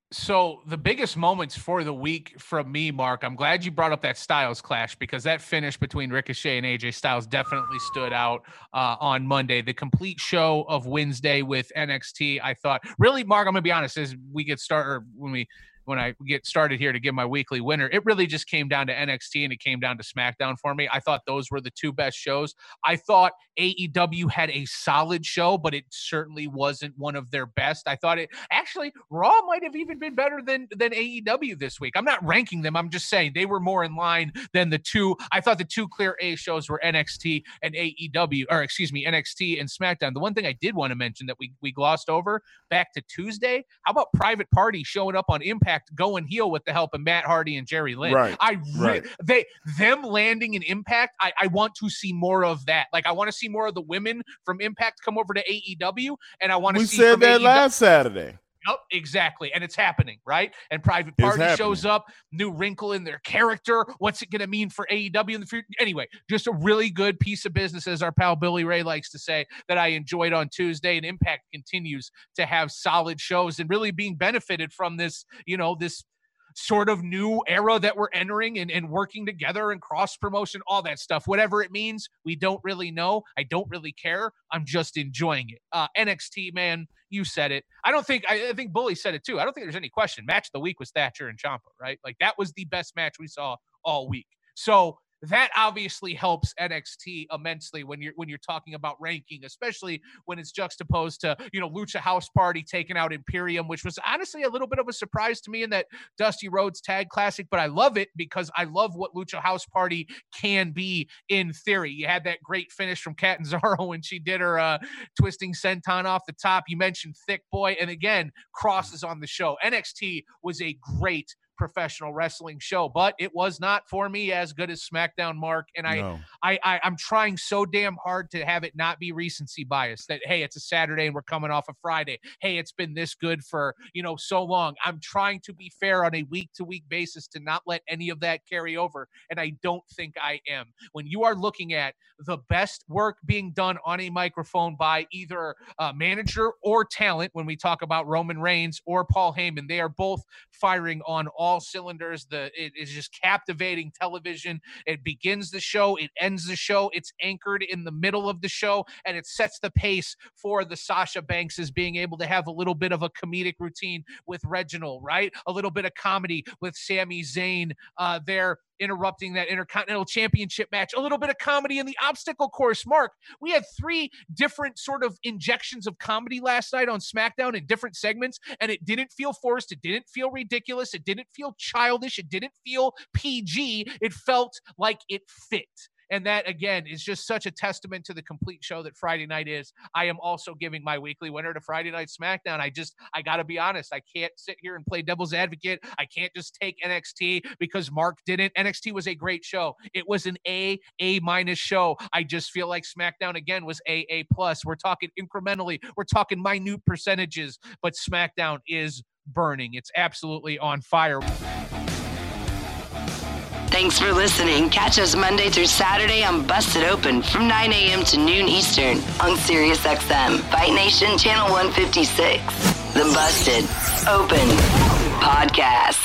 So the biggest moments for the week from me, Mark, I'm glad you brought up that Styles clash because that finish between Ricochet and A J Styles definitely stood out uh, on Monday. The complete show of Wednesday with N X T, I thought, really, Mark, I'm going to be honest, as we get started, when we when I get started here to give my weekly winner, it really just came down to N X T and it came down to SmackDown for me. I thought those were the two best shows. I thought A E W had a solid show, but it certainly wasn't one of their best. I thought it actually Raw might have even been better than than A E W this week. I'm not ranking them. I'm just saying they were more in line than the two. I thought the two clear A shows were N X T and A E W, or excuse me, N X T and SmackDown. The one thing I did want to mention that we we glossed over back to Tuesday, how about Private Party showing up on Impact, going heel with the help of Matt Hardy and Jerry Lynn? Right, I re- right. they them landing in Impact. I, I want to see more of that. Like I want to see more of the women from Impact come over to A E W, and I want to We see said from that A E W last Saturday. Yep, exactly. And it's happening, right? And Private It's Party happening. shows up, new wrinkle in their character. What's it going to mean for A E W in the future? Anyway, just a really good piece of business, as our pal Billy Ray likes to say, that I enjoyed on Tuesday. And Impact continues to have solid shows and really being benefited from this, you know, this sort of new era that we're entering and, and working together and cross promotion, all that stuff, whatever it means. We don't really know. I don't really care. I'm just enjoying it. Uh, N X T, man, you said it. I don't think, I, I think Bully said it too. I don't think there's any question. Match of the week was Thatcher and Ciampa, right? Like that was the best match we saw all week. So that obviously helps N X T immensely when you're when you're talking about ranking, especially when it's juxtaposed to, you know, Lucha House Party taking out Imperium, which was honestly a little bit of a surprise to me in that Dusty Rhodes Tag Classic, but I love it because I love what Lucha House Party can be in theory. You had that great finish from Catanzaro when she did her uh, twisting senton off the top. You mentioned Thick Boy, and again, crosses on the show. N X T was a great professional wrestling show, but it was not for me as good as SmackDown, Mark. And I, No. I, I, I'm trying so damn hard to have it not be recency bias that, hey, it's a Saturday and we're coming off a Friday. Hey, it's been this good for, you know, so long. I'm trying to be fair on a week to week basis to not let any of that carry over. And I don't think I am. When you are looking at the best work being done on a microphone by either uh, manager or talent, when we talk about Roman Reigns or Paul Heyman, they are both firing on all all cylinders. The it is just captivating television. It begins the show, it ends the show, it's anchored in the middle of the show, and it sets the pace for the Sasha Bankses being able to have a little bit of a comedic routine with Reginald, right? A little bit of comedy with Sami Zayn uh, there interrupting that Intercontinental Championship match, a little bit of comedy in the obstacle course. Mark, we had three different sort of injections of comedy last night on SmackDown in different segments, and it didn't feel forced. It didn't feel ridiculous. It didn't feel childish. It didn't feel P G. It felt like it fit. And that, again, is just such a testament to the complete show that Friday night is. I am also giving my weekly winner to Friday Night SmackDown. I just, I got to be honest. I can't sit here and play devil's advocate. I can't just take N X T because Mark didn't. N X T was a great show. It was an A, A minus show. I just feel like SmackDown, again, was A, A plus. We're talking incrementally. We're talking minute percentages, but SmackDown is burning. It's absolutely on fire. Thanks for listening. Catch us Monday through Saturday on Busted Open from nine a.m. to noon Eastern on Sirius X M, Fight Nation Channel one fifty-six. The Busted Open Podcast.